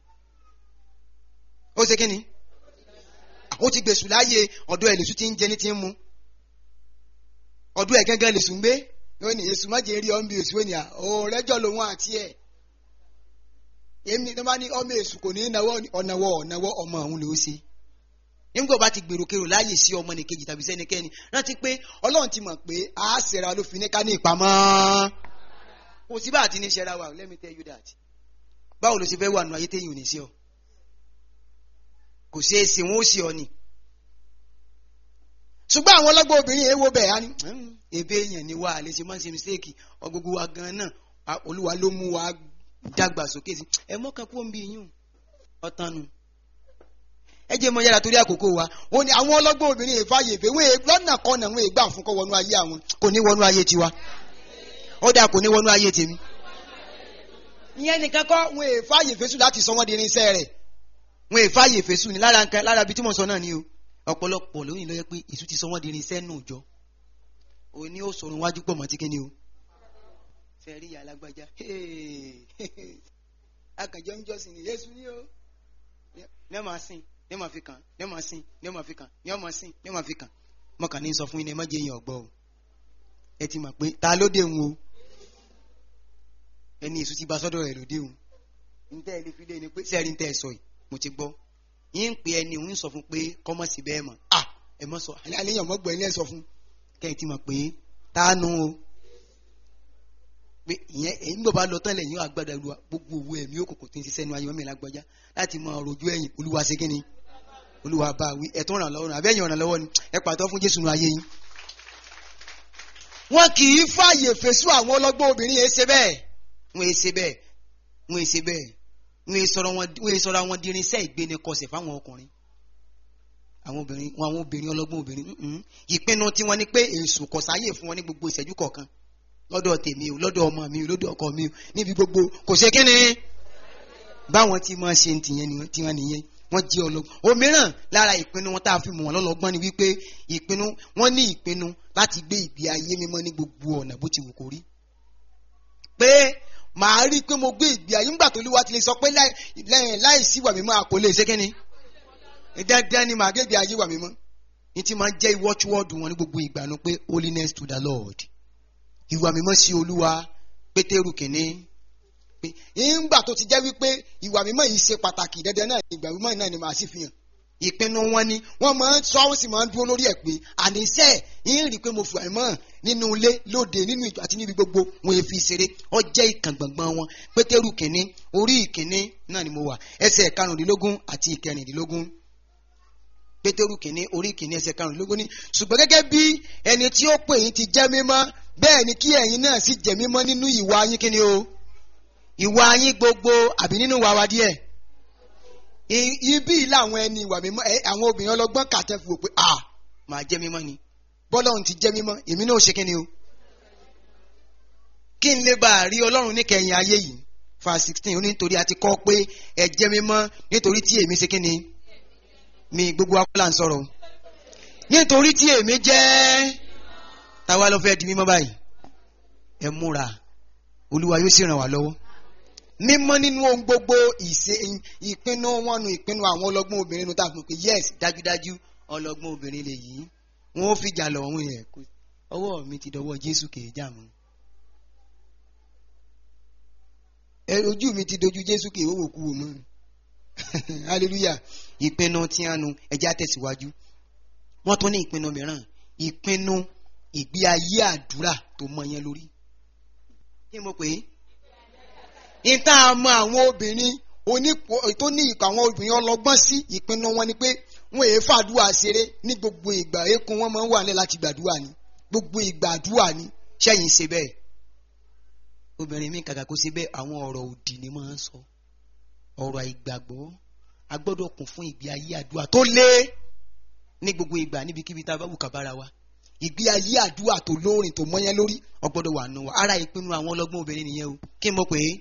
ó ṣe kí ni ó ti gbèsù láàyè ọ̀dọ̀ ẹ̀ lèṣù ti ń jẹ ní ti ń mu ọ̀dọ̀ ẹ̀ gángan lèṣù ń gbé yóò ní èṣù má jẹ́ rí ọ́nbí èṣù ènìyàn ọ̀rẹ́jọ́ lòun àti ẹ̀ èmi tó bá ní ọmọ èṣù kò ní ọ̀nàwọ́ ọmọ òun ló ṣe nígbà bá ti gbèrò kèrò láàyè sí ọmọ nìkejì tàbí sẹ́nikẹ́ni rántí pé Ọlọ́run ti mọ̀ pé a ṣẹra ló fi ní ká ní ìpamọ́ kò sí bá àti ní ṣẹra wa let me tell you that báwo ló ṣe fẹ́ wà nù ayé téyìn ò ní sí ọ kò ṣeé ṣe wọn ó sì ọ ni ṣùgbọ́n àwọn ọlọ́gbọ́n obìnrin èèwọ̀ bẹ́ẹ̀ á ní ebe èèyàn ni wà á lè ṣe máa ń ṣe mistake ọgbogbo wa gan náà Olúwa ló mú wa dàgbà sókè sí ẹ mọ́kàn kó ń bí yín ọ̀tanu ẹ jẹ́ mọ yára torí àkókò wa ó ní àwọn ọlọ́gbọ́n obìnrin ìfàyè ìfẹ́ wọn lọ́nà kan náà wọn ìgbà fún kọ́ wọnú ayé àwọn kò ní wọnú ayé tiwa ó dáa kò ní wọnú ayé tèmi ìyẹn nìkan kọ́ wọn ìfàyè fésù láti sọ wọ́n di irinṣẹ́ rẹ̀ wọn ìfàyè fésù ní lára ibi tí mo sọ náà ni o ọ̀pọ̀lọpọ̀ lóyìn ló yẹ pé èṣù ti sọ wọ́n di irinṣẹ́ nù jọ òní ó sọ̀rọ̀ wájú pọ̀ mọ́ tí kíni o fẹ́ rí ìyá alágbájá akànjọ́ ń jọ́sìn ní Jésù ní o ní ọmọ sìn ní ọmọ fi kàn ní ọmọ sìn ní ọmọ fi kàn ní ọmọ sìn ní ọmọ fi kàn mọ̀kàn ní sọ fún yín ẹ má jẹ́ èèyàn ọ̀gbọ́ o ẹ ti mọ̀ pé ta ló dé òun o ẹni èṣù ti bá sọ́dọ̀ rẹ̀ ló dé òun ní tẹ́ ẹ lè fi lé ni pé sẹ́ẹ̀rí ní tẹ́ ẹ sọ yìí mo ti gbọ́ yín ń pe ẹni òun sọ fún pé kọ́mọ̀ sí bẹ́ẹ̀ mọ̀ ẹ mọ̀ sọ àléyàn mọ́ gbọ́ ẹ ní ẹ sọ fún kẹ́ ẹ ti mọ̀ pé tánu o pé ìyẹn èyí ń bọ̀ bá lọ tán lẹ́yìn yóò agbádá olúwa gbogbo owó ẹ̀mí òkùnkùn tí ń ṣiṣẹ́ nu ayé mọ́mí lágbájá láti mọ rojú ẹ̀yìn olúwa ṣe kíni olúwa bá wí ẹ̀tọ́ ràn lọ́wọ́ àbẹ́yìn ràn lọ́wọ́ ni ẹ pàtó fún Jésù nu ayé yín. wọn kì í fààyè fèsù àwọn ọlọ́gbọ́n obìnrin yẹn ṣe bẹ́ẹ̀ wọn yẹn ṣe bẹ́ẹ̀ wọn yẹn ṣe bẹ́ẹ̀ wọn yẹn sọ̀rọ̀ àwọn dirinṣẹ́ ìgbéni kọsẹ̀ fáwọn ọkùnrin àwọn obìnrin ọlọ́gbọ́n obìnrin ìpinnu tí wọ́n ní pé èṣù kọ̀sáyè fún wọn ní gbogbo ìṣẹ́jú kọ̀ọ̀kan lọ́dọ̀ tèmi o lọ́dọ̀ ọmọ mi o lọ́dọ̀ ọkọ mi o níbi gbogbo kò ṣe kíni báwọn tí máa ṣe tiwọn nìyẹn wọ́n jẹ́ ọlọ́gbọ́n òmíràn lára ìpinnu wọn tá a fi mọ̀ wọ́n lọ́lọ́gbọ́n ni wípé wọ́n ní ìpinnu láti gbé ìgbé ayé mímọ́ ní gbogbo ọ̀nà bó ti wù kó rí pé màá rí i pé mo gbé ìgbé ayé nígbà tó Olúwa ti lè sọ pé láì sí ìwà mímọ́ àkó lè ṣe kíni dandan ni màá gbé ìgbé ayé ìwà mímọ́ ní ti máa ń jẹ́ ìwọ́chúwọ́dù wọn ní gbogbo ìgbà nu pé holiness to the Lord ìwà mímọ́ sí Olúwa Pétérù kìíní pé ìgbà tó ti jẹ́ wípé ìwà mímọ́ yìí ṣe pàtàkì dandan náà ìgbà mímọ́ náà ni màá sì fi hàn ìpinnu wọn ni wọ́n máa ń sọ wọ́n sì máa ń dúró lórí ẹ̀ pé àníṣe yìí rí i pé mo fi àìmọ́ nínú ilé lóde nínú ìjọ àti níbi gbogbo wọn èéfi ṣeré ó jẹ́ ìkàngbọ̀ngbọ̀n wọn Pétérù kìíní orí ìkíní náà ni mo wà ẹsẹ̀ karùndínlógún àti ìkẹrìndínlógún Pétérù kìíní orí ìkíní ẹsẹ̀ karùndínlógún ní ṣùgbọ́n gẹ́gẹ́ bí ẹni tí ó pè yín ti jẹ́ mímọ́ bẹ́ẹ̀ ni kí ẹ̀yin náà sì jẹ́ mímọ́ nínú ìwà yín kíni o ìwà yín gbogbo àbí nínú ìwà wa díẹ̀ ibi làwọn ẹni ìwà mímọ́ àwọn obìnrin ọlọ́gbọ́n kàtẹ́ fi wò pé màá jẹ́ mímọ́ ni bọ́lọ́run ti jẹ́ mímọ́ èmi náà ṣe kíni o kí n lè bá a rí Ọlọ́run níkẹyìn ayé yìí verse 16 ó ní nítorí a ti kọ́ pé ẹ jẹ́ mímọ́ nítorí tí èmi ṣe kíni mi gbogbo akọ́là ń sọ̀rọ̀ nítorí tí èmi jẹ́ táwa lọ fẹ́ di mímọ́ báyìí ẹ múra Olúwa yóò sì ràn wá lọ́wọ́ mímọ́ nínú ohun gbogbo ìpinnu wọn nu ìpinnu àwọn ọlọ́gbọ́n obìnrin nu tá a fún pé yes dájúdájú ọlọ́gbọ́n obìnrin lè yí wọn ó fìjà lọ wọn yẹn ọwọ́ mi ti dọwọ́ Jésù kìí jà mọ́ ojú mi ti dojú Jésù kìí wò kú wò mọ́ hallelujah ìpinnu tí a nu ẹjẹ́ àtẹ̀síwájú wọ́n tún ní ìpinnu mìíràn ìpinnu ìgbé ayé àdúrà tó mọ yẹn lórí kí mo pè é ìta àmọ́ àwọn obìnrin tó ní ìpò àwọn obìnrin ọlọ́gbọ́n sí ìpinnu wọn ni pé wọn èé fàdúrà ṣeré ní gbogbo ìgbà eékún wọn máa ń wà ní láti gbàdúrà ní gbogbo ìgbà àdúrà ní sẹ́yìn ṣe bẹ́ẹ̀ obìnrin mi kàkà kó ṣe bẹ́ẹ̀ àwọn ọ̀rọ̀ òdì ni máa ń sọ ọ̀rọ̀ àìgbàgbọ́ a gbọ́dọ̀ kún fún ìgbé ayé àdúrà tó lé ní gbogbo ìgbà níbikíbi tá a bá wù ká bára wa ìgbé ayé àdúrà tó lóòrìn tó mọ́yán lórí ọgbọ́dọ̀ wà nù wá ara ìpinnu àwọn ọlọ́gbọ́n obìnrin nìyẹn o kí n mọ̀ pé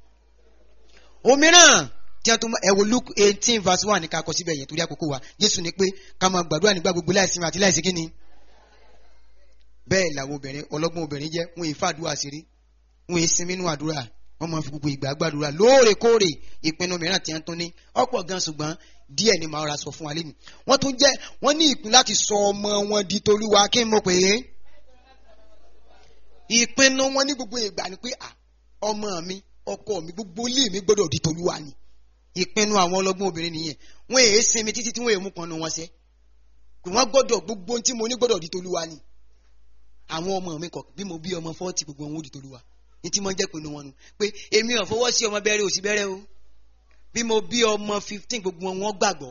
òmíràn tí a tún ẹ wo Luke 18 verse 1 ní ká kọ síbẹ̀ yẹn torí àkókò wa Jésù ní pé ká máa gbàdúrà nígbà gbogbo láìsinmi àti láìsí kíni bẹ́ẹ̀ làwọn obìnrin ọlọ́gbọ́n obìnrin jẹ́ wọn èé fàdúrà ṣeré wọn èé sinmi nínú àdúrà wọ́n máa fi gbogbo ìgbà gbàdúrà lóòrèkóòrè ìpinnu mìíràn tí a tún ní ọ̀pọ̀ gan ṣùgbọ́n díẹ̀ ni màá ra sọ fún wa lẹ́nu wọ́n ní ìpinnu láti sọ ọmọ wọn di tolúwa kí n mọ̀ pé ìpinnu wọn ní gbogbo ìgbà ni pé ọmọ mi ọkọ mi gbogbo ilé mi gbọ́dọ̀ di tolúwa ni ìpinnu àwọn ọlọ́gbọ́n obìnrin nìyẹn wọn èé sinmi títí tí wọn èé mú kan nu wọn ṣe kò wọn gbọ́dọ̀ gbogbo tí mo ní gbọ́dọ̀ di tolúwa ni àwọn ọmọ mi kọ bí mo bí ọmọ 40 gbogbo wọn ó di tolúwa ní tí mo jẹ́ pinnu wọn nu pé èmi ò fọwọ́ sí ọmọ bẹ̀rẹ̀ òsì bẹ̀rẹ̀ o bí mo bí ọmọ 15 gbogbo wọn gbàgbọ́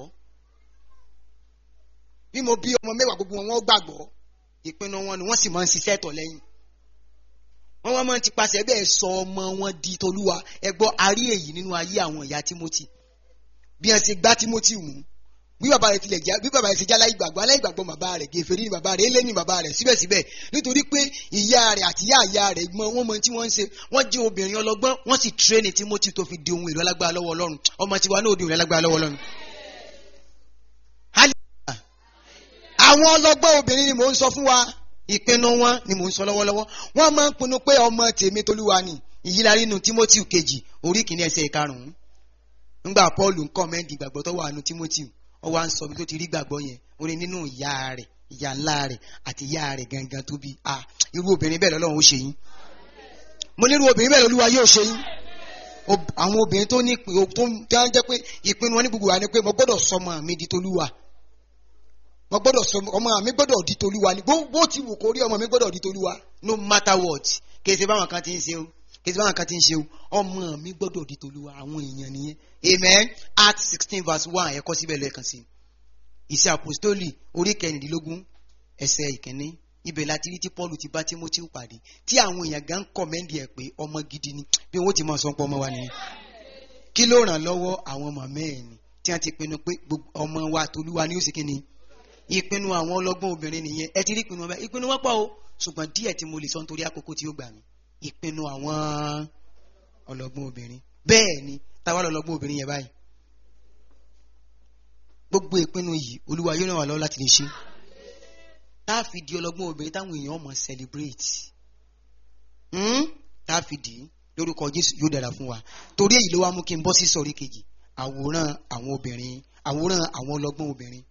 bí mo bí ọmọ 10 gbogbo wọn gbàgbọ́ ìpinnu wọn ni wọ́n sì máa ń ṣiṣẹ́ tọ̀ lẹ́yìn wọ́n máa ń ti pàṣẹ bẹ́ẹ̀ sọ ọmọ wọn di tolúwa ẹ gbọ́ àrí èyí nínú ayé àwọn ìyá Timothy bí wọ́n ṣe gbá Timothy mú bí bàbá rẹ̀ tilẹ̀ já bí bàbá rẹ̀ ṣe já aláìgbàgbọ́ bàbá rẹ̀ gèfèrí ni bàbá rẹ̀ éléni bàbá rẹ̀ síbẹ̀síbẹ̀ nítorí pé ìyá rẹ̀ àti ìyá rẹ̀ wọ́n mọ tí wọ́n ń ṣe wọ́n jẹ́ obìnrin ọlọ́gbọ́n wọ́n sì tírẹ́nì Timothy tó fi di ohun èlò alágbára lọ́wọ́ Ọlọ́run ọmọ tiwa náà di ohun alágbára lọ́wọ́ Ọlọ́run. àwọn ọlọ́gbọ́n obìnrin ni mò ń sọ fún wa ìpinnu wọn ni mò ń sọ lọ́wọ́lọ́wọ́ wọ́n máa ń pinnu pé ọmọ tèmi tolúwa ni ìyílarí inú Timothy kejì orí kìíní ẹsẹ̀ ìkarùn-ún ńgbà Paul ń kọ́mẹ́ǹdì ìgbàgbọ́ tó wà nù Timothy ó wá ń sọ bí tó ti rí gbàgbọ́ yẹn ó ní nínú ìyá rẹ̀ ìyá ńlá rẹ̀ àti ìyá rẹ̀ gangan tó bí irú obìnrin bẹ́ẹ̀ lọ́lọ́run ó ṣe yín mo ní irú obìnrin bẹ́ẹ̀ lọ́lúwa yóò ṣe yín àwọn obìnrin tó ní tó ń jẹ́ pé ìpinnu wọn ní gbogbo wa ni pé mo gbọ́dọ̀ sọmọ mi di tolúwa mo gbọ́dọ̀ sọ ọmọ mi gbọ́dọ̀ di tolúwa ni bó ti wù kó rí ọmọ mi gbọ́dọ̀ di tolúwa no matter what kèsì báwọn kan ti ń ṣe o kí ẹ bá kan ti ń ṣe o ọmọ mi gbọ́dọ̀ di tolúwa àwọn èèyàn nìyẹn amen. Acts 16:1 ẹ̀kọ́ síbẹ̀ lẹ́ẹ̀kan sí Iṣẹ́ Àpọ́stélì orí 16 ẹsẹ̀ ìkíní ibẹ̀ láti rí tí Paul ti bá Timothy pàdé tí àwọn èèyàn gan kọ̀mẹ́ndì ẹ̀ pé ọmọ gidi ni bí wọ́n ti máa sọ pé ọmọ wa nìyẹn. Kí ló ràn lọ́wọ́ àwọn màmá ẹ̀ ni tí wọ́n ti pinnu pé ọmọ wa tolúwa ni ó sì kí ni. Ìpinnu àwọn ọlọ́gbọ́n obìnrin nìyẹn. Ẹ ti rí ìpinnu ọmọ ìpinnu wọ́pọ̀ o ṣùgbọ́n díẹ̀ tí mo lè sọ nítorí àkókò tí ó gbà mí. Ìpinnu àwọn ọlọ́gbọ́n obìnrin bẹ́ẹ̀ ni táwa lọ́lọ́gbọ́n obìnrin yẹn báyìí. Gbogbo ìpinnu yìí Olúwa yóò ràn wá lọ́wọ́ láti lè ṣe. Tá a fi di ọlọ́gbọ́n obìnrin táwọn èèyàn mọ̀ celebrate. Tá a fi di lórúkọ Jésù yóò dára fún wa. Torí èyí ló wá mú kí n bọ́ sí sọ̀rí kejì àwòrán àwọn obìnrin àwòrán àwọn ọlọ́gbọ́n obìnrin.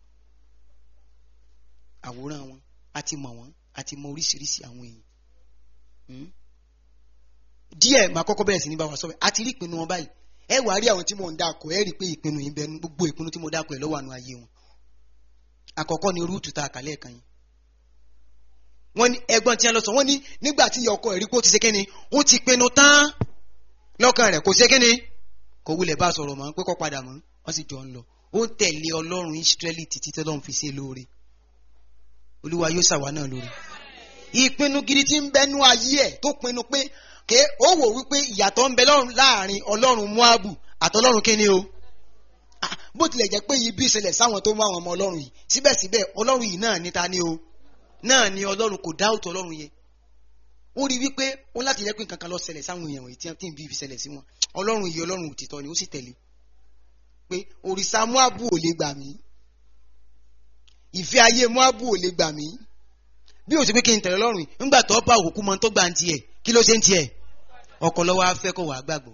Àwòrán wọn àti mọ̀ wọ́n àti mọ̀ oríṣiríṣi àwọn èèyàn. Díẹ̀ máa kọ́kọ́ bẹ̀rẹ̀ sí ní bá wa sọ̀rọ̀ àti rí ìpinnu wọn báyìí. Ẹ wá rí àwọn tí mò ń dákọ̀ ẹ rí i pé ìpinnu yìí bẹnu gbogbo ìpinnu tí mo dákọ̀ ẹ lọ́wọ́ àánú ayé wọn. Àkọ́kọ́ ni Rúùtù tá a kà lẹ́ẹ̀kan yìí. Wọ́n ní ẹ̀gbọ́n tí wọ́n lọ sọ wọ́n ní nígbà tí ìyá ọkọ ẹ̀ rí pé ó ti ṣe kíni ó ti pinnu tán lọ́kàn rẹ̀ kò ṣe kíni kò wulẹ̀ bá sọ̀rọ̀ mọ́ pé kó padà mọ́ wọ́n sì jọ ń lọ. Ó ń tẹ̀lé Ọlọ́run Ísírẹ́lì títí tí Ọlọ́run fi ṣe lóore. Olúwa yóò ṣàwa náà lóore. Ìpinnu gidi tí ń bẹnu ayé ẹ̀ tó pinnu pé ké ó wò wípé ìyàtọ̀ ń bẹ láàrin Ọlọ́run Móábù àtọlọ́run kíni o. Bó tilẹ̀ jẹ́ pé ibi ìṣẹ̀lẹ̀ sáwọn tó mú àwọn ọmọ Ọlọ́run yìí síbẹ̀síbẹ̀ Ọlọ́run yìí náà níta ni o náà ni Ọlọ́run kò dáùtù Ọlọ́run yẹn. Ó rí wípé ó láti jẹ́ pé nǹkan kan lọ ṣẹlẹ̀ sáwọn èèyàn wọ̀nyí tí ń bí ibi ṣẹlẹ̀ sí wọn. Ọlọ́run yìí Ọlọ́run òtítọ́ ni ó sì tẹ̀lé pé òrìṣà Móábù ò lè gbà mí, ìfẹ́ ayé Móábù ò lè gbà mí bí ó sì pé kí n tẹ̀lé Ọlọ́run yìí nígbà tó bá òkú mọ́ tó gbà ń tiẹ̀ kí ló ṣe ń tiẹ̀ ọkọ lọ́wọ́ á fẹ́ kó wàá gbàgbọ́.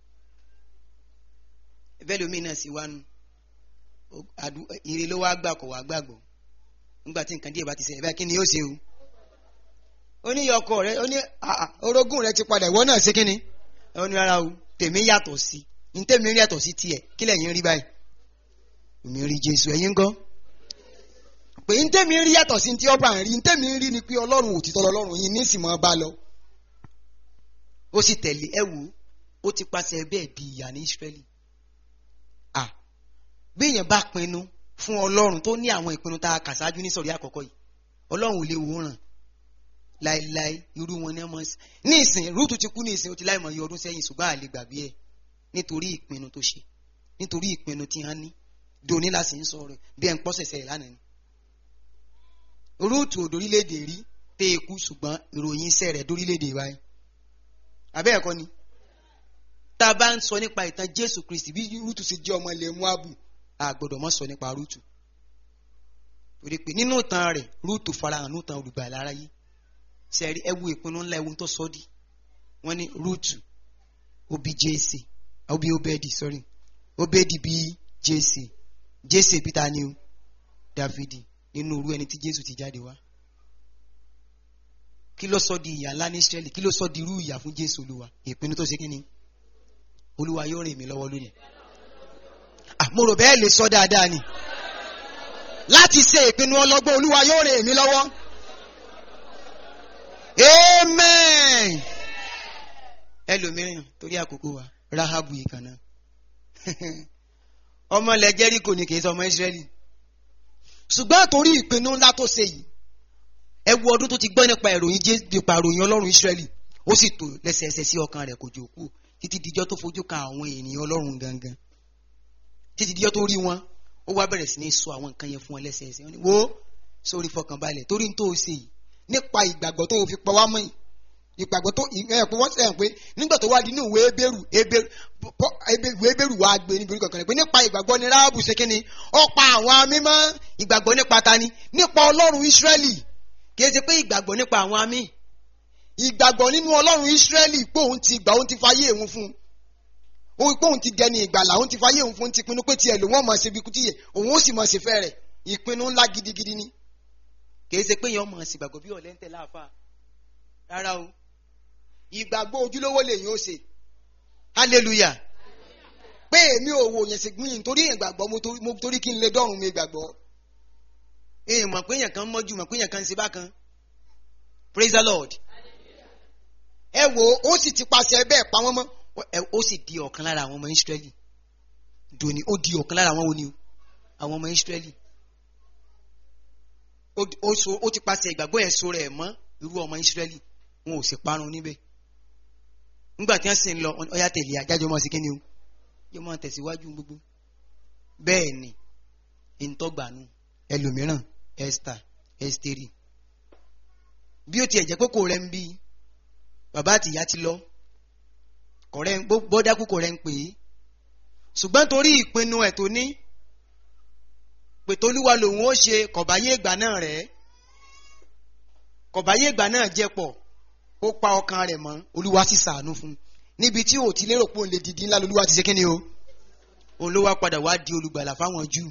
Bẹ́ẹ̀ lómi náà sì wá nu ire ló wá gbà kó wàá gbàgbọ́ nígbà tí nǹkan díẹ̀ bá ti ṣẹlẹ̀ báyìí kí ni yóò ṣe o. Ó ní ọkọ rẹ ó ní orogún rẹ ti padà ìwọ náà ṣe kí ni ó ní rárá o tèmi yàtọ̀ sí ní tèmi rí yàtọ̀ sí tiẹ̀ kí lẹ́yìn rí báyìí èmi rí Jésù ẹ̀yin ńkọ́ pé ní tèmi rí yàtọ̀ sí ti ọba rí ní tèmi rí ni pé Ọlọ́run òtítọ́ lọ́lọ́run yìí ní sì mọ́ bá lọ. Ó sì tẹ̀lé ẹ wò ó ti pàṣẹ bẹ́ẹ̀ di ìyà ní Ísírẹ́lì. Bí èèyàn bá pinnu fún Ọlọ́run tó ní àwọn ìpinnu tá a kà sáájú ní sọ̀rí àkọ́kọ́ yìí Ọlọ́run ò lè wòran láéláé irú wọn ní ọmọ ní ìsìn Rúùtù ti kú ní ìsìn ó ti láìmọ̀ iye ọdún sẹ́yìn ṣùgbọ́n àlè gbàgbé ẹ̀ nítorí ìpinnu tó ṣe nítorí ìpinnu tí wọ́n ní dòní la sì ń sọ̀rọ̀ bí ẹ̀ ń pọ́sẹ̀sẹ̀ lánàá ni. Rúùtù ò dórílẹ̀-èdè rí tẹ́ ẹ kú ṣùgbọ́n ìròyìn iṣẹ́ rẹ̀ dórílẹ̀-èdè wáyé àbẹ́ ẹ̀kọ́ ni. Tá a bá ń sọ nípa ìtàn Jésù Kristi bí Rúùtù ṣe jẹ́ ọmọ ilẹ̀ Móábù a gbọ́dọ̀ mọ́ sọ nípa Rúùtù torí pé nínú ìtàn rẹ̀ Rúùtù farahàn ní ìtàn olùgbàlà aráyé. Sẹ́rí ẹ wo ìpinnu ńlá ewu tó sọ́ọ́dì wọ́n ní Rúùtù ó bí Jésè ó bí Óbẹ́dì Óbẹ́dì bí Jésè bí ta ni o Dáfídì nínú irú ẹni tí Jésù ti jáde wá. Kí ló sọ di ìyà ńlá ní Ísírẹ́lì kí ló sọ di irú ìyà fún Jésù Olúwa ìpinnu tó ṣe kí ni Olúwa yóò rìn mí lọ́wọ́ lónìí. Mo rò bẹ́ẹ̀ lè sọ dáadáa ni láti ṣe ìpinnu ọlọ́gbọ́n Olúwa yóò rìn mí lọ́wọ́. Amen. Ẹlòmíràn torí àkókò wa Ráhábù yìí kan náà ọmọ ilẹ̀ Jẹ́ríkò ni kì í sọ ọmọ Ísírẹ́lì ṣùgbọ́n torí ìpinnu ńlá tó ṣe yìí ẹ wo ọdún tó ti gbọ́ nípa ìròyìn Ọlọ́run Ísírẹ́lì ó sì tò lẹ́sẹẹsẹ sí ọkàn rẹ̀ kò jòkó títí dijọ́ tó fojú kan àwọn ènìyàn Ọlọ́run gangan títí dijọ́ tó rí wọn ó wá bẹ̀rẹ̀ sí ní sọ àwọn nǹkan yẹn fún wọn lẹ́sẹẹsẹ wọn ni wo sórí fọkànbalẹ̀ torí n tó ṣe yìí nípa ìgbàgbọ́ tó fi pa wá mọ́ yìí ìgbàgbọ́ tó ẹ̀pọ̀ wọ́n sẹ́yìn pé nígbà tó wá di inú ìwé Hébérù wá gbé níbi kankan pé nípa ìgbàgbọ́ ni Ráhábù ṣe kíni ó pa àwọn mímọ́ ìgbàgbọ́ nípa tani nípa Ọlọ́run Ísírẹ́lì kìí ṣe pé ìgbàgbọ́ nípa àwọn àmì ìgbàgbọ́ nínú Ọlọ́run Ísírẹ́lì pé òun ti gbà òun ti fayé òun fún òun pé òun ti dẹni ìgbàlà òun ti fayé òun fún ti pinnu pé tiẹ̀ ló wọ́n mọ̀ ṣe bí kútíyè òun ó sì mọ̀ ṣe fẹ́ rẹ̀ ìpinnu ńlá gidigidi ni kìí ṣe pé èèyàn mọ̀ sí ìgbàgbọ́ bí ọ̀lẹ́ ń tẹ̀ láàfà rárá o ìgbàgbọ́ ojúlówó lèyìn ó ṣe hallelujah pé èmi ò wò yẹn sì gbìn nítorí ìgbàgbọ́ mo torí kí n lè dọ́run mi gbàgbọ́ èèyàn mọ̀ pé èèyàn kan mọ́jú mọ̀ pé èèyàn kan ń ṣe bákan praise the Lord ẹ wò ó sì ti pàṣẹ bẹ́ẹ̀ pa wọ́n mọ́ ó sì di ọ̀kan lára àwọn ọmọ Ísírẹ́lì dòní ó di ọ̀kan lára àwọn wo ni o àwọn ọmọ Ísírẹ́lì ó ti pàṣẹ ìgbàgbọ́ ẹ̀ so rẹ̀ mọ́ irú ọmọ Ísírẹ́lì wọn ò sì parun níbẹ̀ nígbà tí wọ́n sì ń lọ ọyá tẹ̀lé ajájọ́ mọ́ sí kíni o yóò máa tẹ̀síwájú gbogbo bẹ́ẹ̀ ni ìntọ́gbànú ẹlòmíràn Ẹ́sítérì bí ó tiẹ̀ jẹ́ pé kò rẹ̀ ń bí bàbá àti ìyá ti lọ bọ́dákú kò rẹ̀ ń pè é ṣùgbọ́n torí ìpinnu ẹ̀ tó ní pé tolúwa lòun ó ṣe kọ̀báyé ìgbà náà rẹ̀ kọ̀báyé ìgbà náà jẹ́ pọ̀ ó pa ọkàn rẹ̀ mọ́ olúwa sì ṣàánú fún un níbi tí ò ti lérò pé òun lè dìdí ńlá lolúwa ti ṣe kíni o òun ló wá padà wá di olùgbàlà fáwọn Júù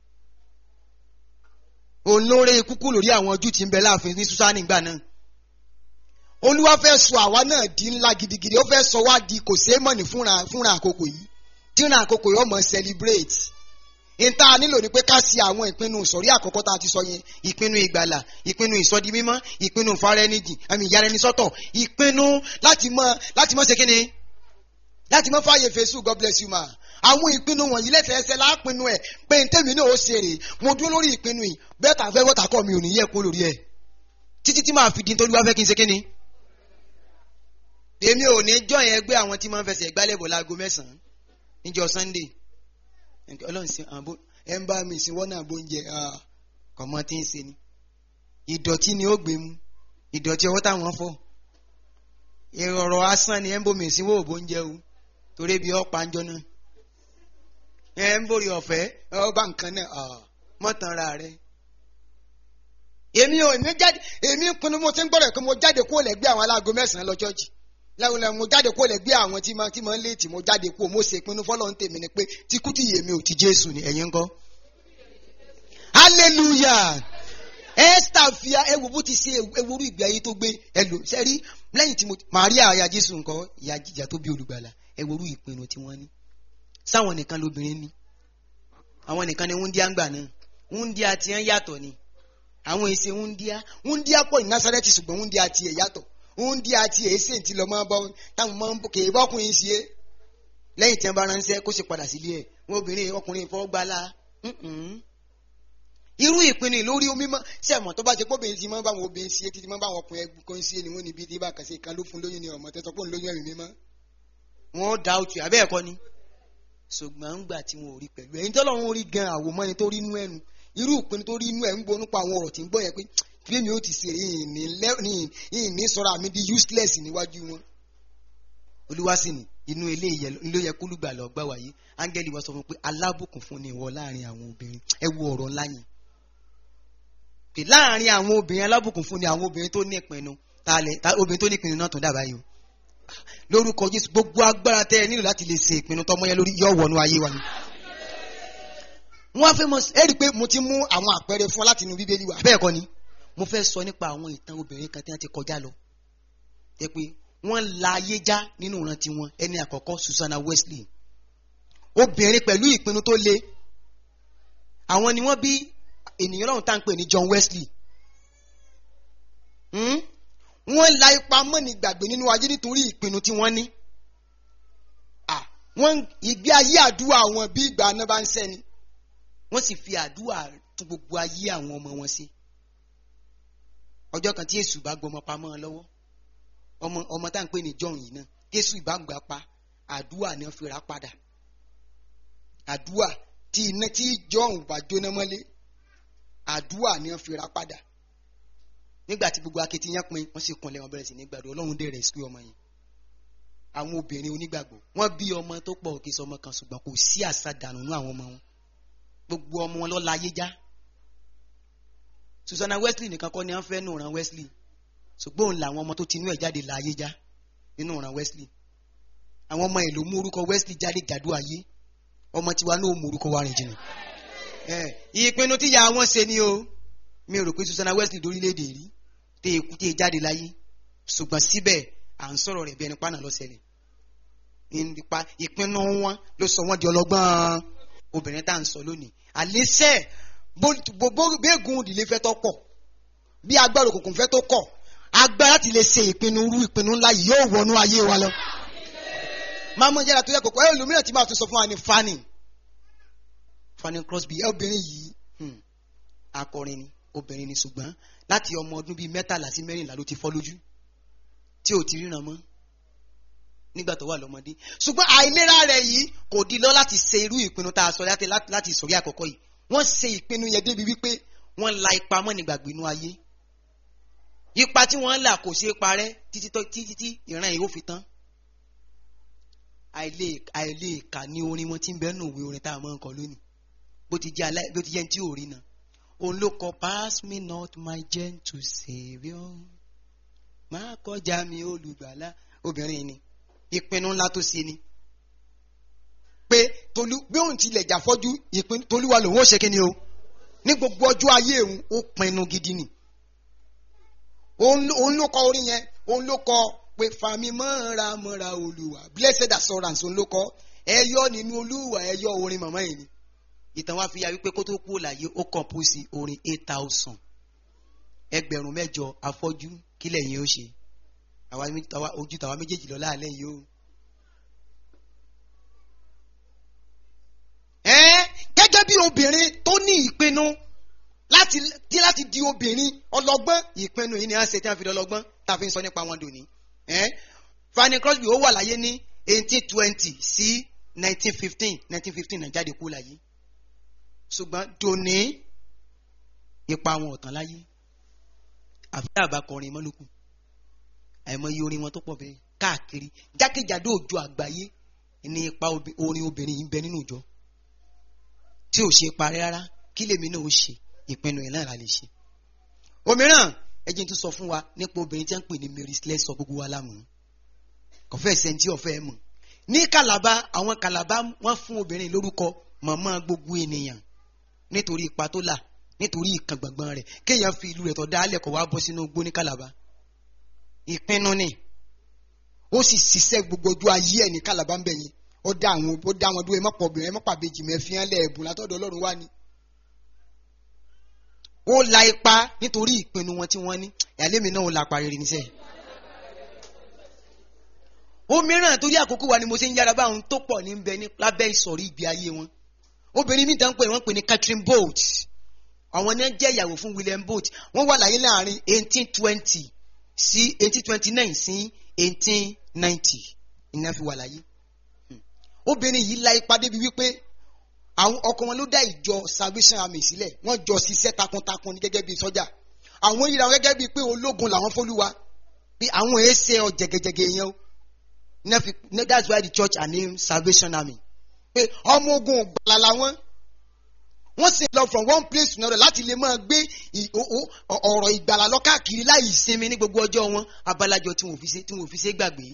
òun ló ré kúkú lórí àwọn Júù tí ń bẹ láàfin ní Súsánì ìgbà náà olúwa fẹ́ sọ àwa náà di ńlá gidigidi ó fẹ́ sọ wá di kò ṣeé mọ̀ ní fúnra àkókò yìí tí ìrìn àkókò yìí ó mọ̀ celebrate ìta nílò ni pé ká ṣe àwọn ìpinnu ìsọ̀rí àkọ́kọ́ tá a ti sọ yẹn ìpinnu ìgbàlà ìpinnu ìsọdi mímọ́ ìpinnu ìfaraẹnijì ìyára ẹni sọ́tọ̀ ìpinnu láti mọ̀ ṣe kíni láti mọ̀ fàyè fèsù God bless you ma àwọn ìpinnu wọ̀nyí lẹ́sẹẹsẹ láàpinnu ẹ̀ pé ntẹ́mi náà ó ṣe rè mo dúró lórí ìpinnu yìí bẹ́ẹ̀ tà fẹ́ wọ́tà kọ́ mi ò ní yẹ kó lórí ẹ̀ títí tí màá fi di nítorí wá fẹ́ kí n ṣe kíni èmi ò ní join ẹgbẹ́ àwọn tí máa ń fẹsẹ̀ gbálẹ̀ bọ̀ láago 9 níjọ́ Sunday ọlọ́run sí àbó ẹ ń bá mi sí wọ́n náà bó ń jẹ kọ̀mọ́ tí ń ṣe ni ìdọ̀tí ni ó gbé mu ìdọ̀tí ọwọ́ táwọn fọ́ ìrọ̀rọ̀ asán ni ẹ ń bómi sí wọ́n ò bó ń jẹ o torí bí ọ̀pá ń jọ náà ẹ ń borí ọ̀fẹ́ ọba nǹkan náà mọ́tànra rẹ èmi pinnu mo ti ń gbọ́dọ̀ pé mo jáde kó lẹ́gbẹ́ àwọn aláago 9 lọ chọ́ọ̀chì láwọn mo jáde kó lẹ́gbẹ́ àwọn tí máa ń léètì mo jáde kó mo ṣe pinnu fọ́lọ́ ń tèmi ni pé tí kú tí yèmi ò ti Jésù ni ẹ̀yin ńkọ́ hallelujah Esther fia ewu bó ti ṣe ewúrú ìgbé ayé tó gbé ẹlò sẹ́rí lẹ́yìn tí Maria aya Jésù ńkọ́ ìyá jíjà tó bí olùgbàlà ewúrú ìpinnu tí wọ́n ní sáwọn nìkan lóbìnrin ní àwọn nìkan ni wúndíá ń gbà náà wúndíá tí wọ́n yàtọ̀ ni àwọn èsè wúndíá pọ̀ ní Násárẹ́tì ṣùgbọ́n wúndíá ti ẹ̀ yàtọ̀ wúndíá ti ẹ̀ ṣe ti lọ máa bọ́ táwọn máa ń bọ̀ kèé bọ́kùnrin sí é lẹ́yìn tí wọ́n bá ránṣẹ́ kó sì padà sílé ẹ̀ wọ́n obìnrin ọkùnrin ìfọwọ́gbálá irú ìpinnu lórí omi mọ́ sí ẹ̀mọ́ tó bá ṣe pé obìnrin ti máa ń bá àwọn obìnrin sí é títí máa ń bá àwọn ọkùnrin ẹgbẹ́ kan sí é ni wọ́n níbi tí bá kàn sí ìkan ló fún lóyún ni ọmọ tẹ́tọ́ pé òun lóyún ẹ̀mí mímọ́ wọ́n dá òtù abẹ́ ẹ̀kọ́ ni ṣùgbọ́n ń gbà tí wọn ò rí pẹ̀lú ẹ̀yin tọ́lọ́run rí gan àwòmọ́ni tó rí inú ẹnu irú ìpinnu tó rí inú ẹ̀ ń gbọ́ nípa àwọn ọ̀rọ̀ tí ń gbọ́ yẹn pé bí mi ò ti ṣe ìní sọ̀rọ̀ àmì di useless níwájú wọn. Olúwa sì ní inú ilé ìyẹn ló yẹ kó lùgbà lọ gbà wáyé áńgẹ́lì wa sọ fún pé alábùkún fún ni ìwọ láàrin àwọn obìnrin ẹ wo ọ̀rọ̀ ńlá yẹn pé láàrin àwọn obìnrin alábùkún fún ni àwọn obìnrin tó ní ìpinnu obìnrin tó ní ìpinnu náà tó dábàá yìí o lórúkọ Jésù gbogbo agbára tẹ ẹ nílò láti lè ṣe ìpinnu tọmọ yẹn lórí yọ wọnú ayé wa ni. wọ́n á fẹ́ mọ̀ ẹ rí i pé mo ti mú àwọn àpẹẹrẹ fún ọ láti inú Bíbélì wa bẹ́ẹ̀ kọ́ ni mo fẹ́ sọ nípa àwọn ìtàn obìnrin kan tí wọ́n ti kọjá lọ jẹ́ pé wọ́n la ayé já nínú ìrántí wọn ẹni àkọ́kọ́ Susanna Wesley obìnrin pẹ̀lú ìpinnu tó le àwọn ni wọ́n bí ènìyàn lọ́run tá à ń pè ní John Wesley wọ́n la ipa mọ́ni gbàgbé nínú ayé nítorí ìpinnu tí wọ́n ní wọ́n ìgbé ayé àdúrà wọn bí ìgbà náà bá ń sẹ́ni wọ́n sì fi àdúrà tún gbogbo ayé àwọn ọmọ wọn sí ọjọ́ kan tí Èṣù bá gbọmọ pamọ́ ọ lọ́wọ́ ọmọ tá à ń pè ní John yìí náà Jésù ìbá gbà pa àdúrà ni wọ́n fi rà padà àdúrà tí iná tí John bá jóná mọ́lé àdúrà ni wọ́n fi rà padà nígbà tí gbogbo akitiyan pin wọ́n sì kúnlẹ̀ wọn bẹ̀rẹ̀ sí ní gbàdúrà Ọlọ́run dẹ̀ rescue ọmọ yẹn àwọn obìnrin onígbàgbọ́ wọ́n bí ọmọ tó pọ̀ kì í sọmọ kan ṣùgbọ́n kò sí àṣàdànù nínú àwọn ọmọ wọn gbogbo ọmọ wọn ló la ayé já Susanna Wesley nìkan kọ́ ni wọ́n fẹ́ nù ràn Wesley ṣùgbọ́n òun làwọn ọmọ tó ti inú ẹ̀ jáde la ayé já nínú ràn Wesley àwọn ọmọ ẹ̀ ló mú orúkọ Wesley jáde jàdú ayé ọmọ tiwa náà ó mú orúkọ wa rìn jìnnà ìpinnu tíya wọn ṣe ni o mi ò rò pé Susanna Wesley dórílẹ̀-èdè rí tẹ èkú tẹ jáde láyé ṣùgbọ́n síbẹ̀ à ń sọ̀rọ̀ rẹ̀ bí ẹni pánà lọ́sẹ̀lẹ̀ nípa ìpinnu wọn ló sọ wọ́n di ọlọ́gbọ́n obìnrin tá à ń sọ lónìí àlẹ́sẹ̀ gbogbo gbẹ́gun ìdílé fẹ́ tó pọ̀ bí agbára òkùnkùn fẹ́ tó kọ̀ agbára láti lè ṣe ìpinnu ńlá yìí yóò wọnú ayé wa lọ. máa mọ ìyára tó yẹ kókó ẹlòmíràn tí máa tún sọ fún wa ní Fanny Crosby obìnrin yìí akọrin ni obìnrin ni ṣùgbọ́n láti ọmọ ọdún bíi 13 sí 14 ló ti fọ́ lójú tí ò ti ríran mọ́ nígbà tó wà lọ́mọdé. ṣùgbọ́n àìlera rẹ̀ yìí kò di lọ láti ṣe irú ìpinnu tá a sọ láti sọ̀rí àkọ́kọ́ yìí. wọ́n ṣe ìpinnu yẹn débi wípé wọ́n la ipa mọ́ nígbàgbé inú ayé. ipa tí wọ́n là kò ṣeé parẹ́ títí ìran yìí ó fi tán. àìlè kà ní orin wọn tí ń bẹ́ẹ̀ nù wí orin tá a máa ń kọ lónìí bó ti jẹ́ tí ò rí náà. òun ló kọ pass me not my gentle saviour má kọjá mi olùgbàlà. obìnrin ni ìpinnu ńlá tó ṣe ni pé bí òun tilẹ̀ jà fọ́jú ìpinnu tolúwa lòun ó ṣe kí ni o ní gbogbo ọjọ́ ayé òun ó pinnu gidi ni. òun ló kọ orin yẹn òun ló kọ pé fàmí mọ́ra olúwa blessed assurance òun ló kọ ẹ̀yọ́ nínú olúwa ẹ̀yọ́ orin màmá yìí ni. ìtàn wa fi ya wípé kó tó kú láyé ó compose orin 8,000 8,000 afọ́jú kílẹ̀ yẹn ó ṣe ojú tàwa méjèèjì lọ láàlẹ́ yìí o. gẹ́gẹ́ bí obìnrin tó ní ìpinnu láti di obìnrin ọlọ́gbọ́n ìpinnu yìí ni a ṣe tí a fi lọ́lọ́gbọ́n tá a fi ń sọ nípa wọn dòní. Fanny Crosby ó wà láyé ní 1820 sí 1915 náà jáde kú láyé ṣùgbọ́n dòní ipa wọn ò tán láyé àfi àbákọrin mọ́lùkù àìmọye orin wọn tó pọ̀ bẹ́ẹ̀ káàkiri jákèjádò òjò àgbáyé ní ipa orin obìnrin yìí ń bẹ nínú ìjọ tí ò ṣe parí rárá kí lèmi náà ó ṣe ìpinnu ẹ̀ náà la lè ṣe. òmíràn ẹjìn tún sọ fún wa nípa obìnrin tí wọ́n ń pè ní Mary Slessor gbogbo wa lámù kò fẹ́ sẹ́ńtì ọ̀fẹ́ mọ̀ ní Calabar àwọn Calabar wọ́n fún obìnrin lórúkọ màmá gbogbo ènìyàn nítorí ipa tó là nítorí ìkàn gbọ̀ngbọ̀n rẹ̀ kéèyàn fi ìlú rẹ̀ tó dálẹ̀ kó wá bọ́ sínú igbó ní Calabar ìpinnu ni ó sì ṣiṣẹ́ gbogbo ojú ayé ẹ̀ ní Calabar ń bẹ̀ yẹn ó dá wọn dúró ẹmọ́pọ̀ obìnrin ẹmọ́pàbejì mẹ́fìán lẹ́ẹ̀bùn látọ̀dọ̀ Ọlọ́run wá ni. ó la ipa nítorí ìpinnu wọn tí wọ́n ní ìyálémi náà ó la parí rí níṣẹ́. ó mìíràn torí àkókò wa ni mo ṣe ń yára bá àwọn tó pọ̀ ní bẹ ní lábẹ́ ìsọ̀rí ìgbé ayé wọn. obìnrin mi tán pé wọ́n pè ní Catherine Bolt àwọn náà jẹ́ ìyàwó fún William Bolt wọ́n wà láyé láàrin 1820 sí 1829 sí 1890 ìnáà fi wà láyé. obìnrin yìí la ipa débi wípé àwọn ọkọ wọn ló dá ìjọ Salvation Army sílẹ̀ wọ́n jọ ṣiṣẹ́ takuntakun ní gẹ́gẹ́ bíi sọ́jà àwọn yìí ra wọn gẹ́gẹ́ bíi pé ológun làwọn fÓlúwa pé àwọn èsè ọ̀jẹ̀gẹ̀jẹ̀gẹ̀ yẹn o that's why the church are named Salvation Army pé ọmọ ogun ògbàlà làwọn wọ́n sì lọ from one place to another láti lè máa gbé ọ̀rọ̀ ìgbàlà lọ káàkiri láì sinmi ní gbogbo ọjọ́ wọn abalajọ tí wọ́n fi ṣe gbàgbé.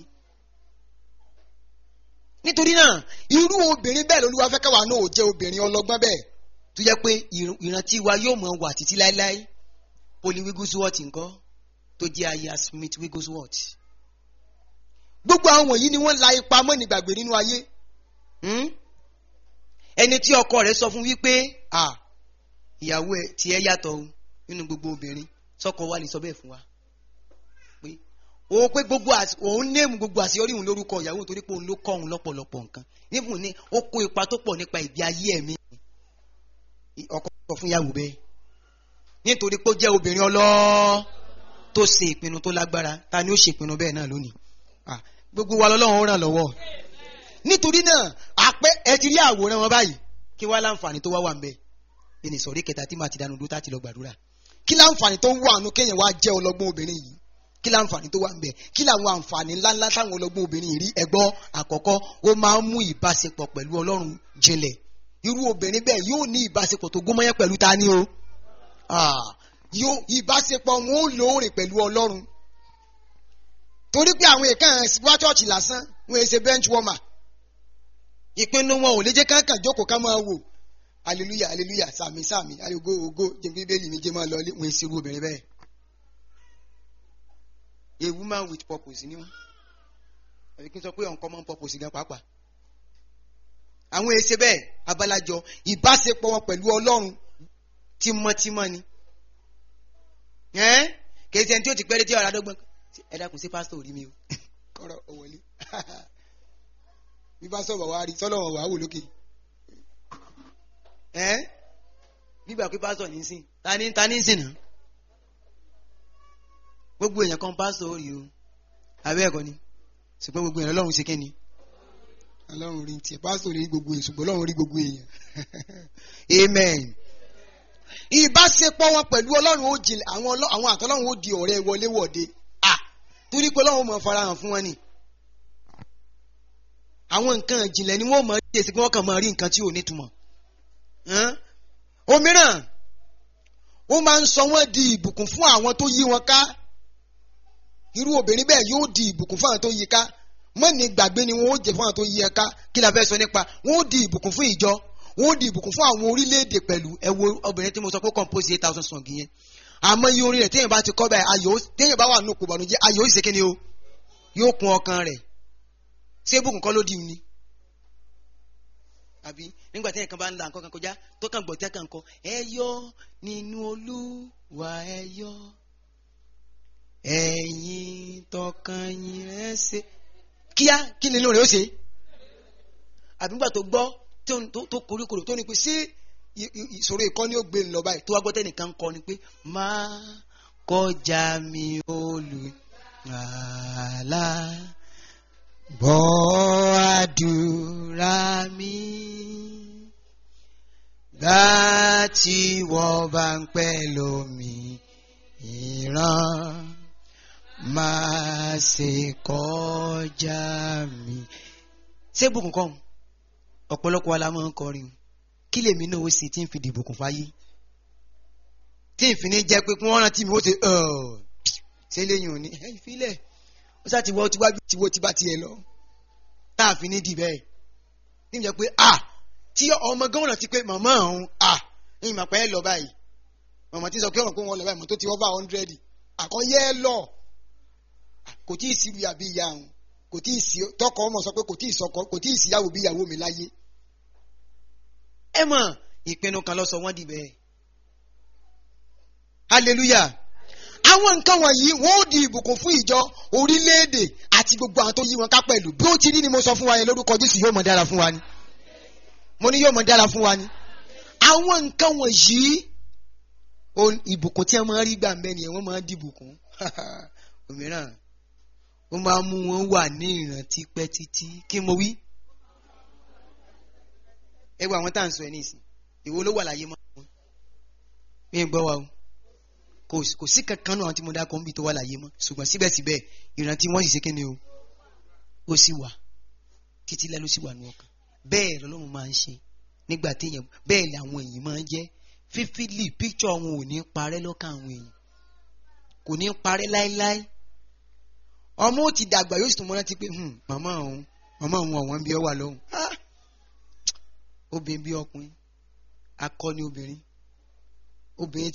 nítorí náà irú obìnrin bẹ́ẹ̀ lÓlúwa fẹ́ káwa náà ò jẹ́ obìnrin ọlọ́gbọ́n bẹ́ẹ̀ tó jẹ́ pé ìrántí wa yóò máa wà títí láéláé. Polly Wigglesworth ńkọ́ tó jẹ́ aya Smith Wigglesworth. gbogbo àwọn wọ̀nyí ni wọ́n la ipa mọ́ nígbàgbé nínú ayé. ẹni tí ọkọ rẹ̀ sọ fún wípé ìyàwó ẹ̀ tí ẹ yàtọ̀ nínú gbogbo obìnrin sọ́kọ wa lè sọ bẹ́ẹ̀ fún wa pé gbogbo òun néèmù gbogbo àṣeyọrí òun lórúkọ ìyàwó torí pé òun ló kọ́ òun lọ́pọ̀lọpọ̀ nǹkan nífun ní ó kó ipa tó pọ̀ nípa ìgbé ayé ẹ̀mí ọkọ sọ fún ìyàwó bẹ́ẹ̀ nítorí pé ó jẹ́ obìnrin tó ṣe ìpinnu tó lágbára ta ni ó ṣe ìpinnu bẹ́ẹ̀ náà lónìí gbogbo wa lọ́lọ́run ó ràn lọ́wọ́ nítorí náà ẹ ti rí àwòrán wọn báyìí kí wá láǹfààní tó wá wà ń bẹ ẹni sọ̀rí kẹta tí màá ti dànù dúró tá ti lọ gbàdúrà kí láǹfààní tó wà nù kéèyàn wá jẹ́ ọlọ́gbọ́n obìnrin yìí kí láǹfààní tó wà ń bẹ kí làwọn àǹfààní ńláńlá táwọn ọlọ́gbọ́n obìnrin yìí rí ẹgbọ́ àkọ́kọ́ ó máa ń mú ìbáṣepọ̀ pẹ̀lú Ọlọ́run jinlẹ̀ irú obìnrin bẹ́ẹ̀ yóò ní ìbáṣepọ̀ tó gúnmọ́yẹ́ pẹ̀lú ta ni o yóò ìbáṣepọ̀ wọn ó lóore pẹ̀lú Ọlọ́run torí pé àwọn èèkàn wá ṣọ́ọ̀ṣì lásán wọn èsè bench warmer ìpinnu wọn ò lè jẹ́ káàkàn jókòó ká máa wò hallelujah hallelujah sàmì sàmì ògo ògo jẹ́ bíbélì mi jẹ́ máa lọ wọn èsì irú obìnrin bẹ́ẹ̀. A woman with purpose ni wọn àbí kí n sọ pé uncommon purpose gan pàápàá àwọn èsè bẹ́ẹ̀ abalajọ ìbáṣepọ̀ wọn pẹ̀lú Ọlọ́run tímọ́tímọ́ ni kèsì ẹni tí ó ti pẹ́ẹ́rẹ́ tí ọ̀rọ̀ adọ́gbọ́n ẹ dákun sí pásítọ̀ ò rí mi o kọ́rọ̀ òwòlé bí pásítọ̀ bá wá rí sọ́lọ́wọ̀n wà wò lókè nígbà pé pásítọ̀ ní sìn ta ní sìn náà gbogbo èèyàn kan pásítọ̀ ó rí o abẹ́ ẹ̀kọ́ ni ṣùgbọ́n gbogbo èèyàn Ọlọ́run ṣe kí ni Ọlọ́run rí tiẹ̀ pásítọ̀ rí gbogbo èèyàn ṣùgbọ́n Ọlọ́run rí gbogbo èèyàn amen. Ìbáṣepọ̀ wọn pẹ̀lú Ọlọ́run ó jìnlẹ̀ àwọn àtọ́lọ́run ó di ọ̀rẹ́ wọléwọ̀de torí pé Ọlọ́run mọ̀ farahàn fún wọn ni àwọn nǹkan ìjìnlẹ̀ ni wọ́n mọ̀ rí èsì pé wọ́n kàn mọ̀ rí nǹkan tí ò nítumọ̀ òmíràn ó máa ń sọ wọ́n di ìbùkún fún àwọn tó yí wọn ká irú obìnrin bẹ́ẹ̀ yóò di ìbùkún fún àwọn tó yí ká mọ́ni gbàgbé ni wọ́n ó jẹ fún àwọn tó yí ẹ ká kí la fẹ́ sọ nípa wọ́n ó di ìbùkún fún ìjọ wọ́n ó di ìbùkún fún àwọn orílẹ̀-èdè pẹ̀lú ẹ wo obìnrin tí mo sọ pé compose 8,000 song yẹn àmọ́ iye orin rẹ̀ téèyàn bá ti kọ́ báyìí ayọ̀ téèyàn bá wà nínú òkú ìbànújẹ́ ayọ̀ ìṣe kí ni o yóò kún ọkàn rẹ̀ ṣé ìbùkún kọ́ ló di ni àbí nígbà téèyàn kan bá ń la nǹkan kan kọjá tó kàn gbọ́ tẹ́kàn kọ ẹ yọ̀ nínú Olúwa ẹ yọ̀ ẹ̀yin tọkàn yín rẹ̀ ṣe kíá kí nínú rẹ̀ ó ṣe àbí nígbà tó gbọ́ tó koríkorò tó ní pé sí ìṣòro ìkọ́ni ó gbé ń lọ báyìí tó wá gbọ́ tẹ́nìkan ń kọ ni pé máa kọjá mi olùgbàlà gbọ́ àdúrà mi gbà tí wọ́n bá ń pẹ́ lómi ìran máa ṣe kọjá mi. Ṣé bùkún kọ́ ọ̀pọ̀lọpọ̀ alámọ̀ ń kọrin kí lèmi náà ó sì tí ń fi dìbùkún fáyé tí ń fi ní jẹ́ pé wọ́n rántí mi ó ṣe ṣe léyìn òní ìfilẹ̀ ó sá ti wọ́ tí wájú tí wo ti bá tiẹ̀ lọ tá a fi ní dì bẹ́ẹ̀ níbi jẹ́ pé tí ọmọ gan rántí pé màmá òun ní ìmọ̀ pẹ́ lọ báyìí màmá tí sọ pé ọ̀rọ̀ pé wọ́n lọ báyìí mọ̀ tó ti wọ́n bá 100 àkọ́yẹ́ lọ kò tí ì sí ìyá bí ìyá òun kò tí ì sí tọkọ ọmọ sọ pé kò tí ì sọkọ kò tí ì síyàwó bí ìyàwó mi láyé ẹ mọ̀ ìpinnu kan ló sọ wọ́n di bẹ́ẹ̀ hallelujah àwọn nǹkan wọ̀nyí wọ́n ó di ìbùkún fún ìjọ orílẹ̀-èdè àti gbogbo àwọn tó yí wọn ká pẹ̀lú bí ó ti rí ni mo sọ fún wa yẹn lórúkọ Jésù yóò mọ̀ dára fún wa ni mo ní yóò mọ̀ dára fún wa ni àwọn nǹkan wọ̀nyí ìbùkún tí wọ́n máa rí gbà ń bẹ nìyẹn wọ́n máa di ìbùkún òmíràn ó máa mú wọn wà ní ìrántí pẹ́ títí kí mo wí ẹ wo àwọn tá à ń sọ ẹ ní ìsìn ìwọ ló wà láyé mọ́ wọn mi ń gbọ́ wa o kò sí kankan náà tí mo dá kan bí tó wà láyé mọ́ ṣùgbọ́n síbẹ̀síbẹ̀ ìrántí wọ́n sì ṣe kí ni o ó sì wà títí lẹ́nu sì wà ní ọkàn bẹ́ẹ̀ lọ́lọ́run máa ń ṣe nígbà téèyàn bẹ́ẹ̀ làwọn èèyàn máa ń jẹ́ fífílì píkṣọ̀ wọn ò ní parẹ́ lọ́kàn àwọn èèyàn kò ní parẹ́ láéláé ọmọ ó ti dàgbà yóò sì tún mọ́ rántí pé màmá òun ọ̀wọ́n bí ọ wà lọ́hùn obìnrin bí ọkùnrin akọni obìnrin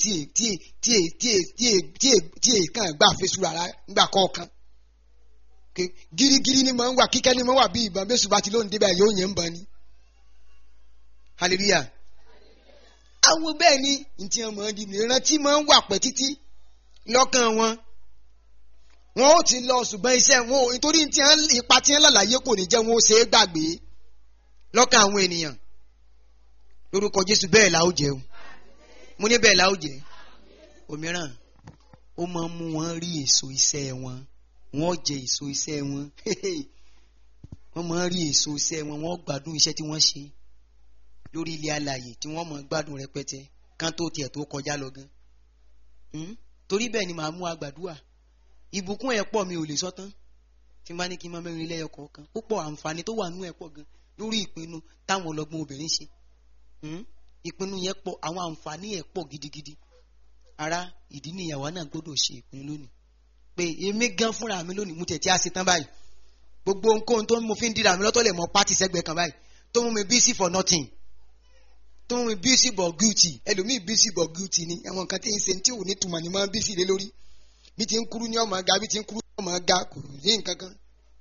tí èèkàn gbà fésù rárá ńgbà kọ̀ọ̀kan gírígírí ni máa ń wà kíkẹ́ ni máa ń wà bí ìbọn bẹ́sù bá ti lóun débẹ̀ yóò yẹn ń bọ̀ ni hallelujah àwọn bẹ́ẹ̀ ni ntí wọn máa ń di ìrántí máa ń wà pẹ́ títí lọ́kàn wọn ó ti lọ ṣùgbọ́n iṣẹ́ wọn ò nítorí ipa tí wọn lálàyé kò ní jẹ́ wọn ó ṣe é gbàgbé lọ́kàn àwọn ènìyàn lórúkọ Jésù bẹ́ẹ̀ la ó jẹ́ o mo ní bẹ́ẹ̀ la ó jẹ́ òmíràn ó máa ń mú wọn rí èso iṣẹ́ wọn wọ́n jẹ èso iṣẹ́ wọn wọ́n máa ń rí èso iṣẹ́ wọn wọ́n gbádùn iṣẹ́ tí wọ́n ṣe lórí ilé alààyè tí wọ́n máa gbádùn rẹpẹtẹ kán tó tiẹ̀ tó kọjá lọ gan torí bẹ́ẹ̀ ni màá mú agbàdúrà ìbùkún ẹ̀ pọ̀ mi ò lè sọ tán tí n bá ní kí n máa mẹ́rin lẹ́yọ kọ̀ọ̀kan púpọ̀ àǹfààní tó wà nú ẹ̀ pọ̀ gan lórí ìpinnu táwọn ọlọ́gbọ́n obìnrin ṣe ìpinnu yẹn pọ̀ àwọn àǹfààní ẹ̀ pọ̀ gidigidi ara ìdí nìyàwó náà gbọ́dọ̀ ṣe ìpinnu lónìí pé èmi gan fúnra mi lónìí mo tẹ̀ tí a ṣe tán báyìí gbogbo nǹkan tó mo fi ń dira mi lọ́tọ̀lẹ̀ mọ́ pátì sẹ́gbẹ̀ẹ́ kan báyìí tó mú mi busy for nothing tó mú mi busy but guilty ẹlòmíì busy but guilty ni àwọn nǹkan tí ń ṣe tí ò ní tùmọ̀ ni máa ń busy lé lórí bí ti ń kúrú ní ọmọ ga bí ti ń kúrú ní ọmọ ga kò ní nǹkan kan.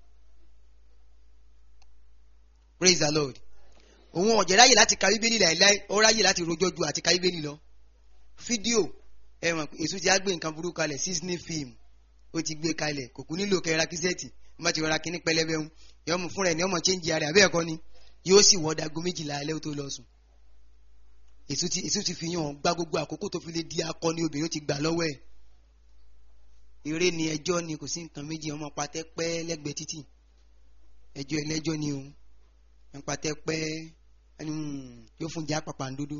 Praise the Lord. Òun ọ̀jẹ̀ ráyè láti ka Bíbélì láìláì ó ráyè láti rojọ́ ju àti ka Bíbélì lọ. Fídíò ẹ mọ̀ èso ti á gbé nǹkan burúkú kalẹ̀ Disney film ó ti gbé kalẹ̀ kò kú nílò kẹra kíṣẹ́ẹ̀tì má ti rọra kíní pẹlẹbẹ ń yọ mú fúnra ẹ̀ ní ọmọ change ara abẹ́ ẹ̀kọ́ ni yóò sì wọ́ dago 12 alẹ́ tó lọ sùn. èso ti fi yàn gbá gbogbo àkókò tó fi lè di akọni obìnrin ó ti gbà lọ́wọ́ ẹ̀. eré ni ẹjọ́ ni kò sí nǹkan méjì ọmọ patẹ́ pẹ́ lẹ́gbẹ̀ẹ́ títì ẹjọ́ ẹlẹ́jọ́ ni o ẹ̀ patẹ́ pẹ́ yóò fún jà pàpàǹdodo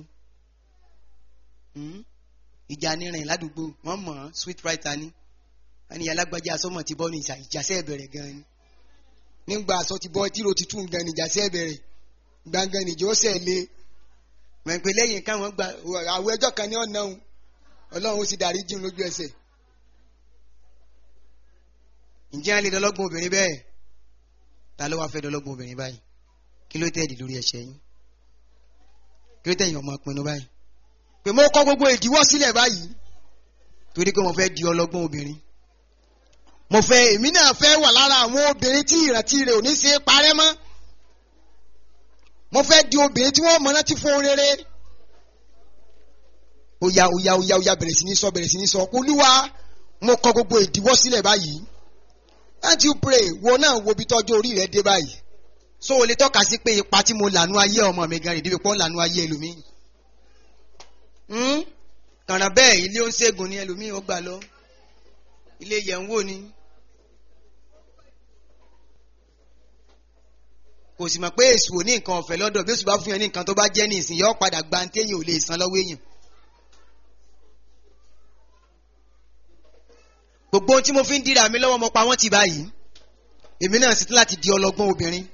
ìjà nírin ládùúgbò wọ́n mọ̀ sweet writer ni wọ́n ní alágbájá asọ́mọ̀ ti bọ́ ní ìjàsẹ́ ìbẹ̀rẹ̀ gan ni nígbà aṣọ ti bọ́ tíro ti tún gan ní ìjàsẹ́ ìbẹ̀rẹ̀ gbangàn níjọ́ sẹ̀ lé mẹ̀pẹ́ lẹ́yìn káwọn gba àwọn ẹjọ́ kan ní ọ̀nà ọlọ́run ó sì darí jìn lójú ẹsẹ̀. ǹjẹ́ a lè dọ́lọ́gbọ̀n obìnrin bẹ́ẹ̀ ta ló wá fẹ́ dọ́lọ́gbọ̀n obìnrin báyìí kí ló tẹ̀lé lórí ẹ̀ṣẹ̀ yín kí ló tẹ̀yìn ọmọ pinnu báyìí pé mo kọ́ gbogbo ìdíwọ́ sílẹ̀ báyìí torí pé mo fẹ́ di ọlọ́gbọ́n obìnrin mo fẹ́ èmi náà fẹ́ wà lára àwọn obìnrin tí ìrántí rẹ̀ ò ní ṣe parẹ́ mọ́ mo fẹ́ di obìnrin tí wọ́n mọ̀ náà ti fún rere oya bẹ̀rẹ̀ sí ní sọ Olúwa mo kọ́ gbogbo ìdíwọ́ sílẹ̀ báyìí can't you pray wo náà wo bí tọ́jú orí rẹ̀ dé báyìí so o lè tọ́ka sí pé ipa tí mo lànú ayé ọmọ mi gan ìdíbi pọ́n lànú ayé ẹlòmíì kànáà bẹ́ẹ̀ ilé ó ń ṣègùn ní ẹlòmíì ó gbà lọ ilé yẹ̀ ń wò ni kò sì mọ̀ pé èṣù ò ní nǹkan ọ̀fẹ́ lọ́dọ̀ bí èṣù bá fún yẹn ní nǹkan tó bá jẹ́ ní ìsìn yọ padà gba ní téèyàn ò lè san lọ́wọ́ èèyàn. gbogbo ohun tí mo fi ń dìrà mi lọ́wọ́ mo pa wọ́n ti báyìí èmi náà sì tún láti di ọlọ́gbọ́n obìnrin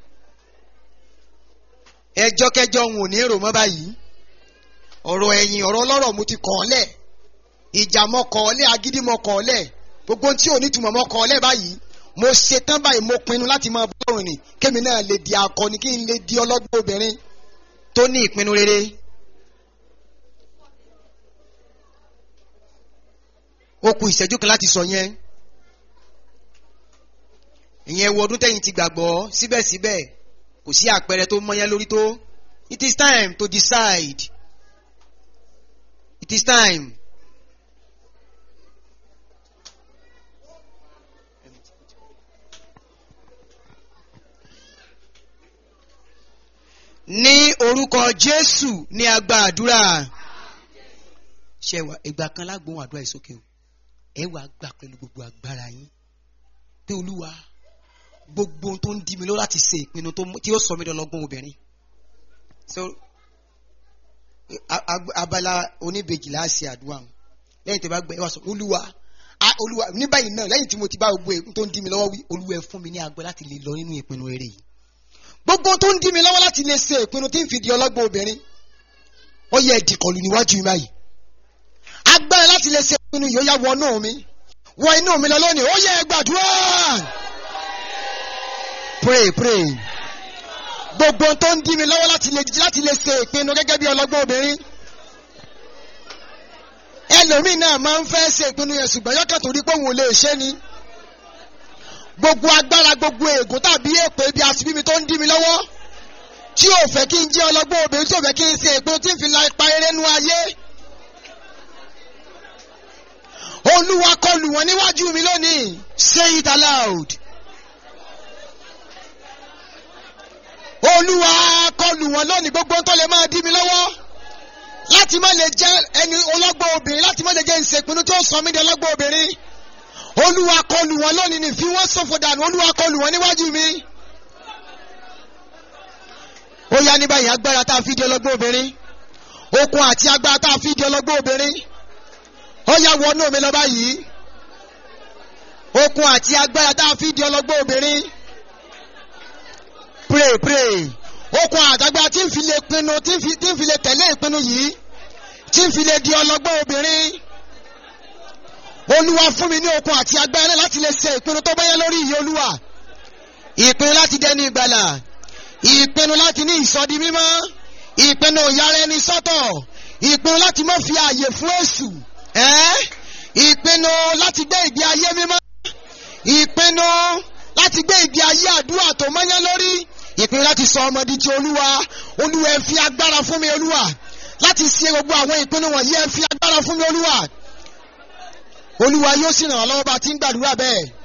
ẹjọ́ kẹjọ́ òun ò ní èrò mọ́ báyìí ọ̀rọ̀ ẹ̀yìn ọ̀rọ̀ ọlọ́rọ̀ mo ti kọ̀ ọ́ lẹ̀ ìjà mọ́ kọ̀ ọ́ lẹ̀ agídí mọ́ kọ̀ ọ́ lẹ̀ gbogbo tí ò ní túmọ̀ mọ́ kọ̀ ọ́ lẹ̀ báyìí mo ṣetán báyìí mo pinnu láti máa bọ́ òrìn kémi náà lè di akọni kí n lè di ọlọ́gbọ́n obìnrin tó ní ìpinnu rere. ó kù ìṣẹ́jú kan láti sọ yẹn ìyẹn wo ọdún tẹ́yìn ti gbàgbọ́ síbẹ̀síbẹ̀ kò sí àpẹẹrẹ tó mọ́yán lórí tó it is time to decide. It is time. Ní orúkọ Jésù ní a gba àdúrà. Ṣé wà ìgbà kan lágbóhùn àdúrà ìsókè o. Ẹ wá gbà pẹ̀lú gbogbo agbára yín. Pé Olúwa gbogbo ohun tó ń dí mi lọ láti ṣe ìpinnu tí ó sọ mí dọlọ́gbọ́n obìnrin. So abala oníbejìlá ṣe àdúrà lẹ́yìn tí a bá gbẹ ẹ wá sọ Olúwa ní báyìí náà lẹ́yìn tí mo ti bá gbogbo èkó tó ń dí mi lọ́wọ́ wí Olúwa ẹ fún mi ní agbára láti lè lọ nínú ìpinnu rere yìí gbogbo tó ń dí mi lọ́wọ́ láti lè ṣe ìpinnu tí ń fi di ọlọ́gbọ́n obìnrin ó yẹ ìdìkọlù níwájú mi báyìí agbára láti lè ṣe ìpinnu yìí ó yá wọ inú mi lọ lónìí ó yẹ gbàdúrà pray gbogbo tó ń dí mi lọ́wọ́ láti lè ṣe ìpinnu gẹ́gẹ́ bí ọlọ́gbọ́n obìnrin ẹlòmíì náà máa ń fẹ́ ṣe ìpinnu yẹn ṣùgbọ́n yọ́kàn tó rí pé òun ò lè ṣe ni gbogbo agbára gbogbo ègún tàbí èpè ibi àsìbími tó ń dí mi lọ́wọ́ tí ò fẹ́ kí n jẹ́ ọlọ́gbọ́n obìnrin tí ò fẹ́ kí n ṣe ìpinnu tí n fi la ipa eré nú ayé Olúwa kọlù wọn níwájú mi lónìí say it aloud. Olúwa kọlù wọn lónìí gbogbo tó lè máa dí mi lọ́wọ́ láti má lè jẹ́ ẹni ọlọ́gbọ́n obìnrin láti má lè jẹ́ ìṣèpinnu tó sọ mí di ọlọ́gbọ́n obìnrin Olúwa kọlù wọn lónìí ní fi wọ́n ṣòfò dànù Olúwa kọlù wọn níwájú mi. Ó yá ní báyìí agbára tá a fi di ọlọ́gbọ́n obìnrin okun àti agbára tá a fi di ọlọ́gbọ́n obìnrin ó yá wọnú mi lọ báyìí okun àti agbára tá a fi di ọlọ́gbọ́n obìnrin. Pray okun àtàgbà tí ń fi lè pinnu tí ń fi lè tẹ̀lé ìpinnu yìí tí ń fi lè di ọlọ́gbọ́n obìnrin Olúwa fún mi ní okun àti agbára láti lè ṣe ìpinnu tó báyẹ lórí ìyè Olúwa ìpinnu láti dẹni ìgbàlà ìpinnu láti ní ìsọdi mímọ́ ìpinnu ìyára ẹni sọ́tọ̀ ìpinnu láti má fi ààyè fún èṣù ìpinnu láti gbé ìgbé ayé mímọ́ ìpinnu láti gbé ìgbé ayé àdúrà tó mọ́yán lórí ìpinnu láti sọ ọmọdé tí Olúwa ẹ fi agbára fún mi Olúwa láti ṣe gbogbo àwọn ìpinnu wọ̀nyí ẹ fi agbára fún mi Olúwa olúwa yóò sì ràn wá lọ́wọ́ bá a ti ń gbàdúrà bẹ́ẹ̀